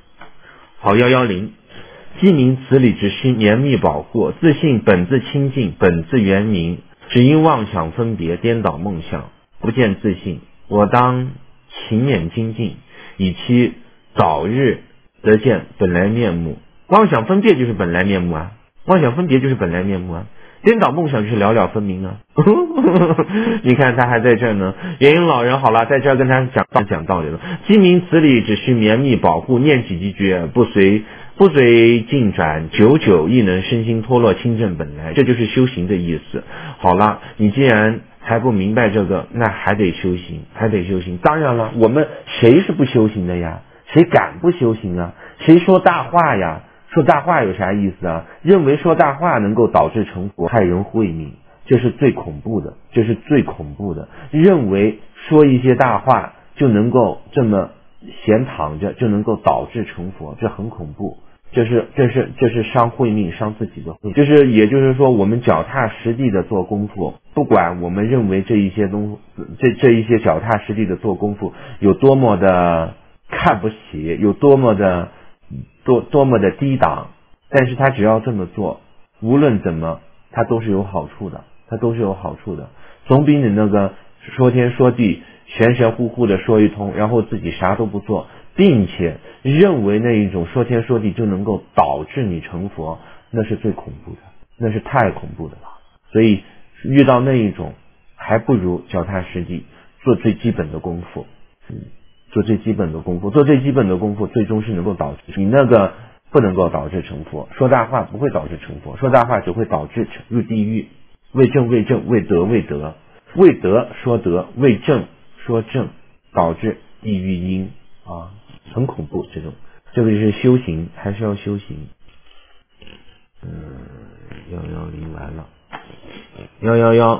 110。鸡鸣此理之虚，绵密保护，自信本自清净，本自圆明，只因妄想分别，颠倒梦想，不见自信。我当勤勉精进，以期早日得见本来面目。妄想分别就是本来面目啊，妄想分别就是本来面目啊，颠倒梦想就是了了分明啊。你看他还在这儿呢，元婴老人好了，在这儿跟他讲道理了。鸡鸣此理只需绵密保护，念起即觉，不随进转，久久亦能身心脱落清正本来，这就是修行的意思。好了，你既然还不明白这个，那还得修行。当然了，我们谁是不修行的呀？谁敢不修行啊？谁说大话呀？说大话有啥意思啊？认为说大话能够导致成佛，害人慧命，这是最恐怖的，认为说一些大话就能够这么闲躺着就能够导致成佛，这很恐怖。这是伤慧命，伤自己的慧命。也就是说，我们脚踏实地的做功夫，不管我们认为这一些脚踏实地的做功夫有多么的看不起，有多么的低档，但是他只要这么做，无论怎么，他都是有好处的，总比你那个说天说地玄玄乎乎的说一通，然后自己啥都不做，并且认为那一种说天说地就能够导致你成佛，那是最恐怖的，那是太恐怖的了。所以遇到那一种，还不如脚踏实地做最基本的功夫，做最基本的功夫最终是能够导致你那个不能够导致成佛。说大话不会导致成佛，说大话只会导致入地狱。为正为正，为德为德，为德说德，为正说正，导致地狱因啊，很恐怖。这个是修行，还是要修行。110完了。111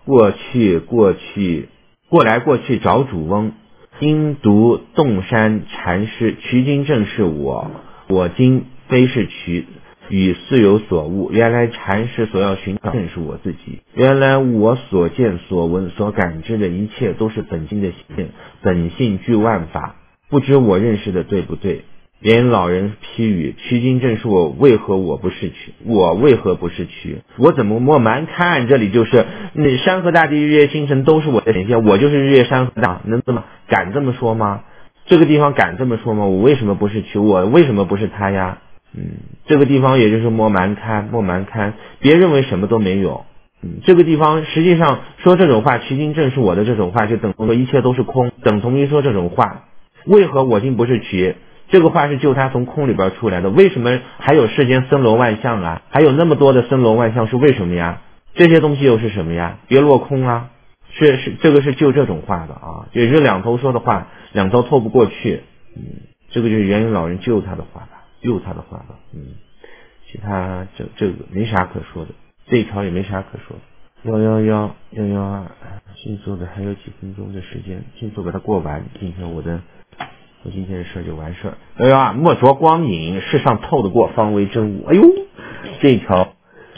过来过去找主翁，因读洞山禅师，渠今正是我今非是渠，与似有所悟。原来禅师所要寻找正是我自己，原来我所见所闻所感知的一切都是本心的显现，本性具万法，不知我认识的对不对？ 言老人批语：曲经正是我，为何我不是曲？我为何不是曲？我怎么莫蛮看？这里就是那山河大地、日月星辰都是我的显现，我就是日月山河大，能这么敢这么说吗？这个地方敢这么说吗？我为什么不是曲？我为什么不是他呀？这个地方也就是莫蛮看，别认为什么都没有。这个地方实际上说这种话，曲经正是我的这种话，就等同说一切都是空，等同于说这种话。为何我竟不是曲？这个话是就他从空里边出来的。为什么还有世间森罗万象啊？还有那么多的森罗万象是为什么呀？这些东西又是什么呀？别落空啊！是这个是就这种话的啊，也就是两头说的话，两头透不过去。这个就是元婴老人救他的话吧，其他这个没啥可说的，这一条也没啥可说的。111迅速的还有几分钟的时间，迅速把它过完。今天的事就完事儿。莫着光影，世上透得过，方为真物。这一条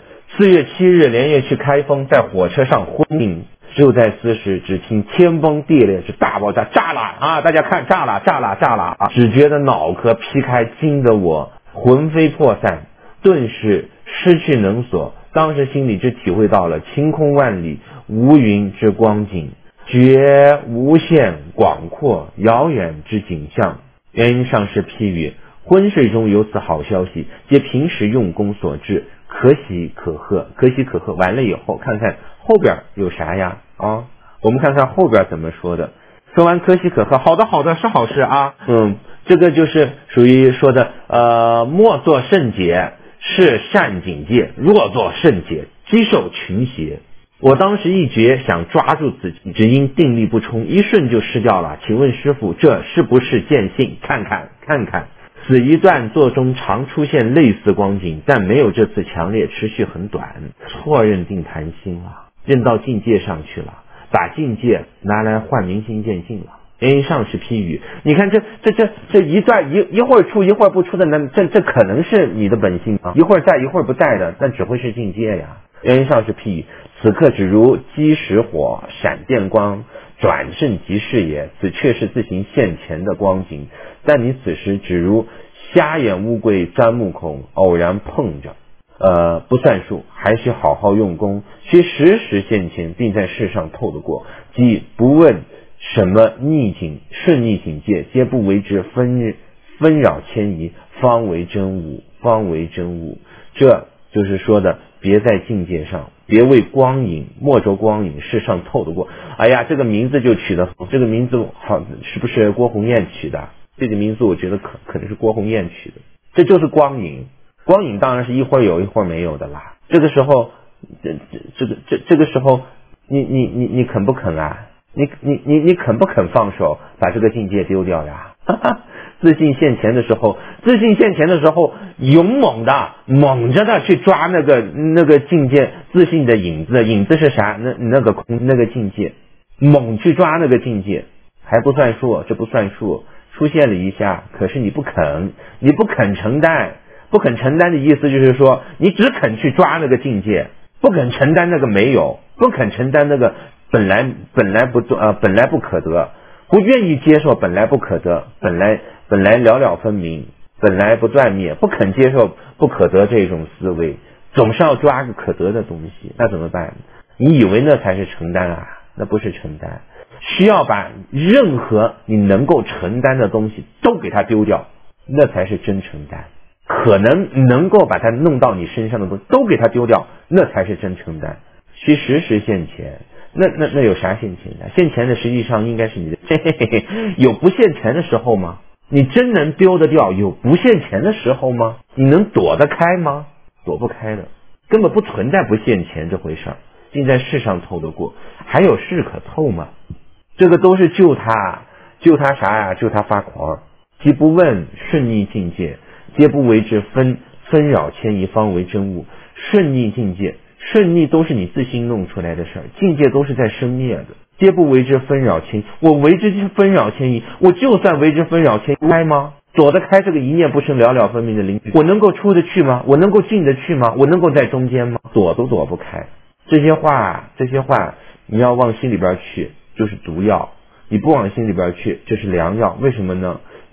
4月7日连夜去开封，在火车上昏迷，就在此时，只听天崩地裂，是大爆炸，炸了啊！大家看，炸了啊！只觉得脑壳劈开，惊得我魂飞魄散，顿时失去能所。当时心里只体会到了晴空万里无云之光景，觉无限广阔遥远之景象。元婴上师批语：昏睡中有此好消息，皆平时用功所致，可喜可贺。完了以后，看看后边有啥呀？我们看看后边怎么说的。说完可喜可贺，好的是好事啊。这个就是属于说的莫作甚解，是善警戒；若作甚解，积受群邪。我当时一觉想抓住自己，只因定力不充，一瞬就失掉了。请问师父，这是不是见性？看看。此一段作中常出现类似光景，但没有这次强烈，持续很短。错认定谈心了，认到境界上去了，把境界拿来换明心见性了。元婴上师批语：你看这一段一会儿出一会儿不出的，那这可能是你的本性吗？一会儿在一会儿不在的，那只会是境界呀。元婴上师批语：此刻只如击石火，闪电光，转瞬即逝也。此却是自行现前的光景，但你此时只如瞎眼乌龟钻木孔，偶然碰着，不算数，还需好好用功，需时时现前，并在世上透得过，即不问什么逆境顺逆境界，皆不为之纷扰迁移，方为真物。这就是说的，别在境界上，别为光影，莫着光影，世上透得过。这个名字就取得，这个名字好，是不是郭红艳取的？这个名字我觉得可能是郭红艳取的。这就是光影当然是一会儿有一会儿没有的啦。这个时候这个时候你肯不肯啊？你肯不肯放手，把这个境界丢掉呀？自信现前的时候，勇猛着的去抓那个境界，自信的影子是啥？那个空，那个境界，猛去抓那个境界，还不算数，这不算数。出现了一下，可是你不肯承担。不肯承担的意思就是说，你只肯去抓那个境界，不肯承担那个没有，不肯承担那个本来不可得，不愿意接受本来不可得，本来了了分明，本来不断灭，不肯接受不可得这种思维，总是要抓个可得的东西，那怎么办？你以为那才是承担啊？那不是承担，需要把任何你能够承担的东西都给它丢掉，那才是真承担。可能够把它弄到你身上的东西都给它丢掉，那才是真承担。需时时现前，那有啥现前的？现前的实际上应该是你的，有不现前的时候吗？你真能丢得掉有不现前的时候吗？你能躲得开吗？躲不开的，根本不存在不现前这回事儿。竟在世上透得过，还有事可透吗？这个都是救他啥呀？救他发狂。即不问顺逆境界，皆不为之纷扰迁移，方为真物。顺逆境界，顺逆都是你自心弄出来的事儿，境界都是在生灭的，皆不为之纷扰迁移。我为之纷扰迁移，我就算为之纷扰迁移，开吗？躲得开这个一念不生了了分明的灵，我能够出得去吗？我能够进得去吗？我能够在中间吗？躲都躲不开。这些话你要往心里边去就是毒药，你不往心里边去这是良药。为什么呢？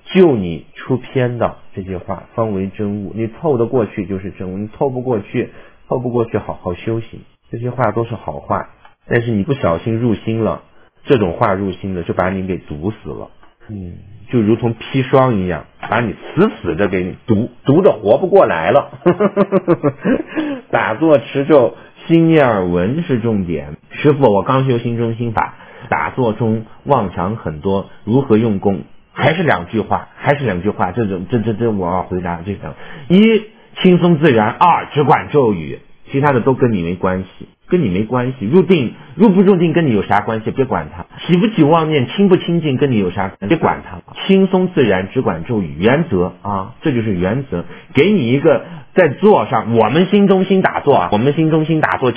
就你出偏的这些话方为真悟，你凑得过去就是真悟，你凑不过去好好修行，这些话都是好话，但是你不小心入心了，这种话入心了就把你给毒死了，就如同砒霜一样，把你死的给你毒的活不过来了。打坐持咒心念耳闻是重点。师父，我刚修心中心法，打坐中妄想很多，如何用功？还是两句话，这我要回答这个：一，轻松自然；二，只管咒语，其他的都跟你没关系。入定入不入定跟你有啥关系？别管它。起不起妄念，清不清净跟你有啥关系？别管它。轻松自然，只管咒语，原则啊，这就是原则。给你一个在座上，我们心中心打坐啊，这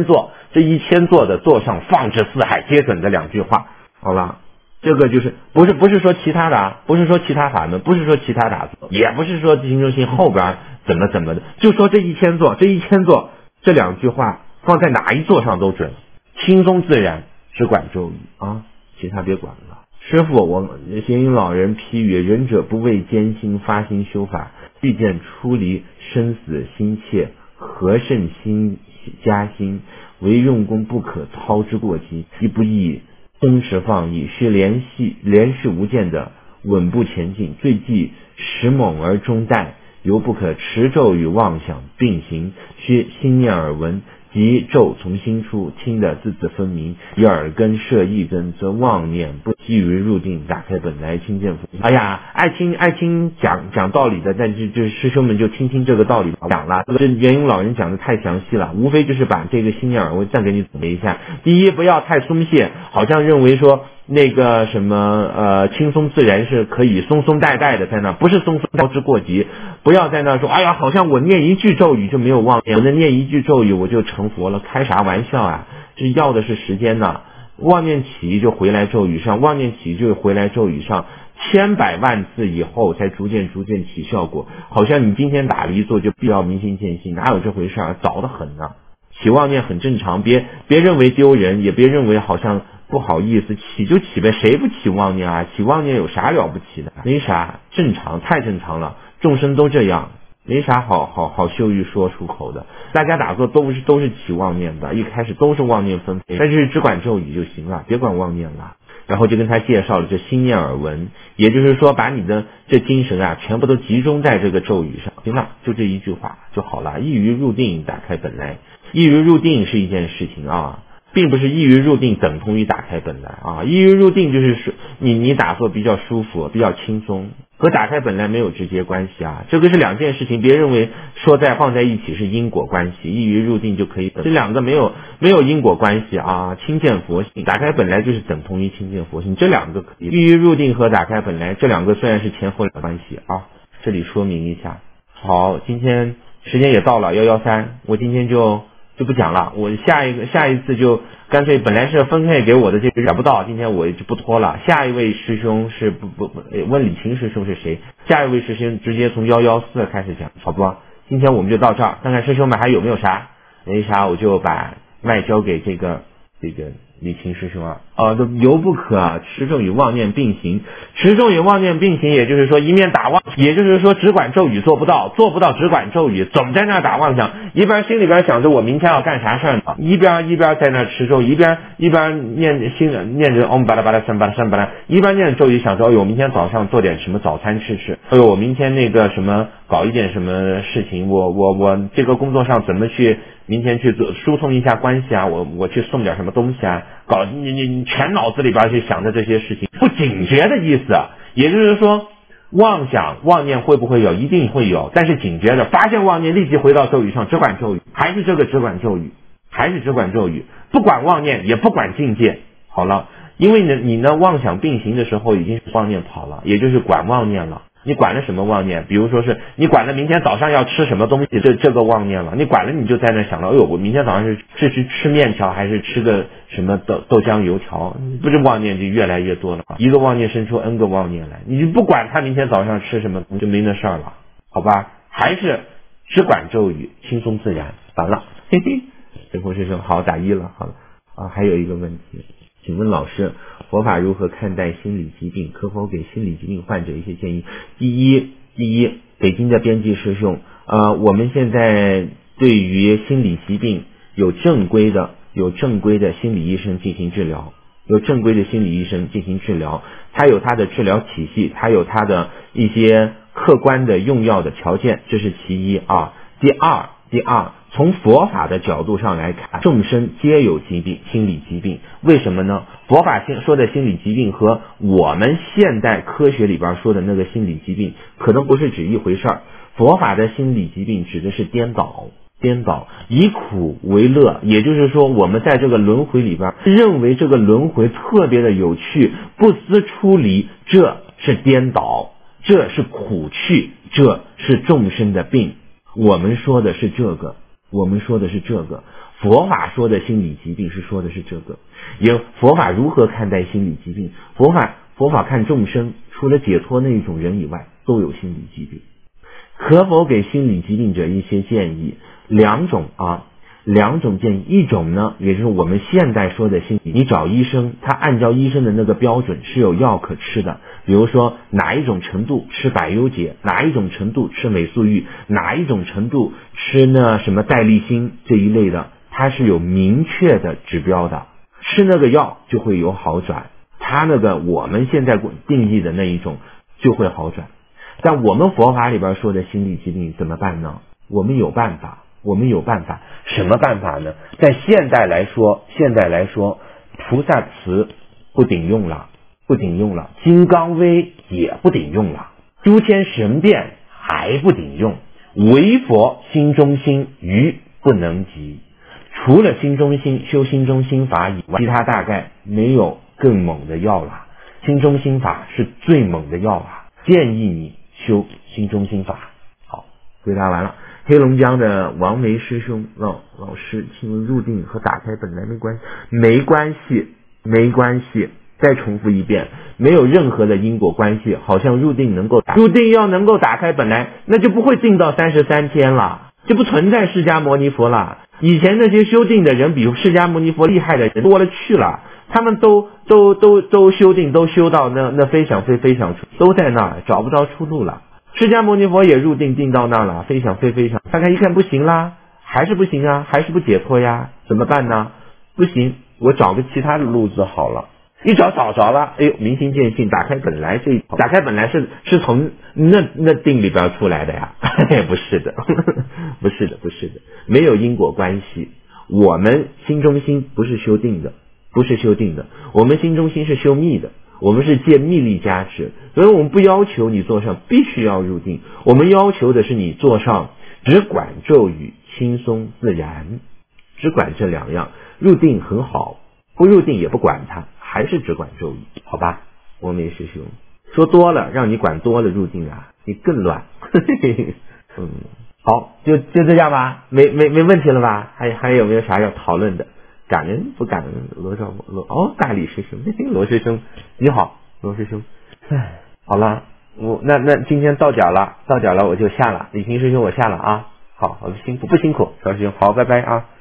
1000座的座上放置四海皆准的两句话，好了。这个就是不是说其他的啊，不是说其他法门，不是说其他打坐，也不是说心中心后边怎么的，就说这1000座这两句话放在哪一座上都准，轻松自然，只管咒语啊，其他别管了。师父，我贤音老人批语：仁者不畏艰辛，发心修法，遇见出离生死心切，何甚心加心，唯用功不可操之过急，亦不易松弛放逸，是连续无间的稳步前进，最忌时猛而中怠，犹不可持咒与妄想并行，需心念耳闻，即咒从心出，听得字字分明，以耳根摄意根，则妄念不基于入定，打开本来清见佛。哎呀，爱听讲道理的，但这师兄们就听这个道理讲了。这元英老人讲的太详细了，无非就是把这个心念耳闻再给你总结一下。第一，不要太松懈，好像认为说那个什么轻松自然是可以松松怠怠的在那，不是松松操之过急。不要在那说，哎呀，好像我念一句咒语就没有妄念，我念一句咒语我就成佛了，开啥玩笑啊？这要的是时间呐。妄念起就回来咒语上，妄念起就回来咒语上，千百万次以后才逐渐起效果。好像你今天打了一坐就必要明心见性，哪有这回事啊？早得很呢。起妄念很正常，别认为丢人，也别认为好像不好意思，起就起呗，谁不起妄念啊？起妄念有啥了不起的？没啥，正常，太正常了，众生都这样，没啥好羞于说出口的。大家打坐都是起妄念的，一开始都是妄念分配，但是只管咒语就行了，别管妄念了。然后就跟他介绍了这心念耳闻，也就是说把你的这精神啊全部都集中在这个咒语上，行了，就这一句话就好了。易于入定，打开本来。易于入定是一件事情啊，并不是易于入定等同于打开本来啊。易于入定就是说你打坐比较舒服，比较轻松，和打开本来没有直接关系啊，这个是两件事情，别认为放在一起是因果关系，易于入定就可以，这两个没有因果关系啊。亲见佛性，打开本来就是等同于亲见佛性，这两个可以。易于入定和打开本来这两个虽然是前后两关系啊，这里说明一下。好，今天时间也到了113，我今天就不讲了，我下一次就干脆本来是分配给我的这个找不到，今天我就不拖了。下一位师兄是问李琴师兄是谁？下一位师兄直接从114开始讲，好不好？今天我们就到这儿，看看师兄们还有没有啥，没啥我就把麦交给这个李琴师兄啊。犹不可持咒与妄念并行。持咒与妄念并行，也就是说一面打妄，也就是说只管咒语做不到只管咒语，总在那打妄想，一边心里边想着我明天要干啥事儿呢，一边在那持咒，一边念着嗡巴拉巴拉三巴拉三巴拉，一边念着咒语想着，哎呦，明天早上做点什么早餐吃，哎呦，我明天那个什么搞一点什么事情，我这个工作上怎么去明天去做疏通一下关系啊，我去送点什么东西啊，搞你全脑子里边去想着这些事情，不警觉的意思。也就是说妄想妄念会不会有？一定会有，但是警觉的发现妄念立即回到咒语上，只管咒语，还是这个只管咒语，不管妄念也不管境界。好了，因为你呢妄想并行的时候已经是妄念跑了，也就是管妄念了。你管了什么妄念？比如说是你管了明天早上要吃什么东西，这个妄念了。你管了你就在那想了，哎呦，我明天早上是去吃面条还是吃个什么豆浆油条？不是妄念就越来越多了，一个妄念生出 N 个妄念来，你就不管他明天早上吃什么就没那事儿了，好吧？还是只管咒语，轻松自然，完了。这位师兄好打一了，好了啊，还有一个问题，请问老师， 佛法如何看待心理疾病？可否给心理疾病患者一些建议？第一，北京的编辑师兄，我们现在对于心理疾病有正规的心理医生进行治疗，他有他的治疗体系，他有他的一些客观的用药的条件，这是其一啊。第二，从佛法的角度上来看，众生皆有疾病，心理疾病。为什么呢？佛法说的心理疾病和我们现代科学里边说的那个心理疾病可能不是指一回事儿。佛法的心理疾病指的是颠倒，以苦为乐，也就是说我们在这个轮回里边认为这个轮回特别的有趣，不思出离，这是颠倒，这是苦趣，这是众生的病。我们说的是这个，佛法说的心理疾病是说的是这个。也佛法如何看待心理疾病？佛法看众生除了解脱那一种人以外都有心理疾病。可否给心理疾病者一些建议？两种建议。一种呢，也就是我们现代说的心理，你找医生，他按照医生的那个标准是有药可吃的，比如说哪一种程度吃百忧解，哪一种程度吃美素玉，哪一种程度吃那什么代利辛这一类的，它是有明确的指标的，吃那个药就会有好转，它那个我们现在定义的那一种就会好转。但我们佛法里边说的心理疾病怎么办呢？我们有办法。什么办法呢？在现代来说，菩萨慈不顶用了，金刚威也不顶用了，诸天神变还不顶用，唯佛心中心愚不能及。除了心中心修心中心法以外，其他大概没有更猛的药了。心中心法是最猛的药啊，建议你修心中心法。好，回答完了。黑龙江的王梅师兄，老师，请问入定和打开本来没关系，再重复一遍，没有任何的因果关系。好像入定要能够打开本来，那就不会定到33天了，就不存在释迦牟尼佛了。以前那些修定的人比释迦牟尼佛厉害的人多了去了，他们都修定，都修到那飞翔处，都在那儿找不着出路了。释迦牟尼佛也入定到那了，飞翔，大家一看不行啦，还是不行啊，还是不解脱呀，怎么办呢？不行，我找个其他的路子好了。一找着了，哎呦，明心见性，打开本来这一套，打开本来是从那定里边出来的呀？不是的，没有因果关系。我们心中心不是修定的，我们心中心是修密的。我们是借密力加持，所以我们不要求你做上必须要入定，我们要求的是你做上只管咒语，轻松自然，只管这两样。入定很好，不入定也不管它，还是只管咒语，好吧？我们也师兄说多了，让你管多了入定啊，你更乱。好，就这样吧，没问题了吧？还有没有啥要讨论的？感恩不感恩？大理师兄，罗师兄你好，罗师兄。好了，那今天到点了我就下了，李平师兄我下了啊。好，不辛苦，罗师兄好，拜拜啊。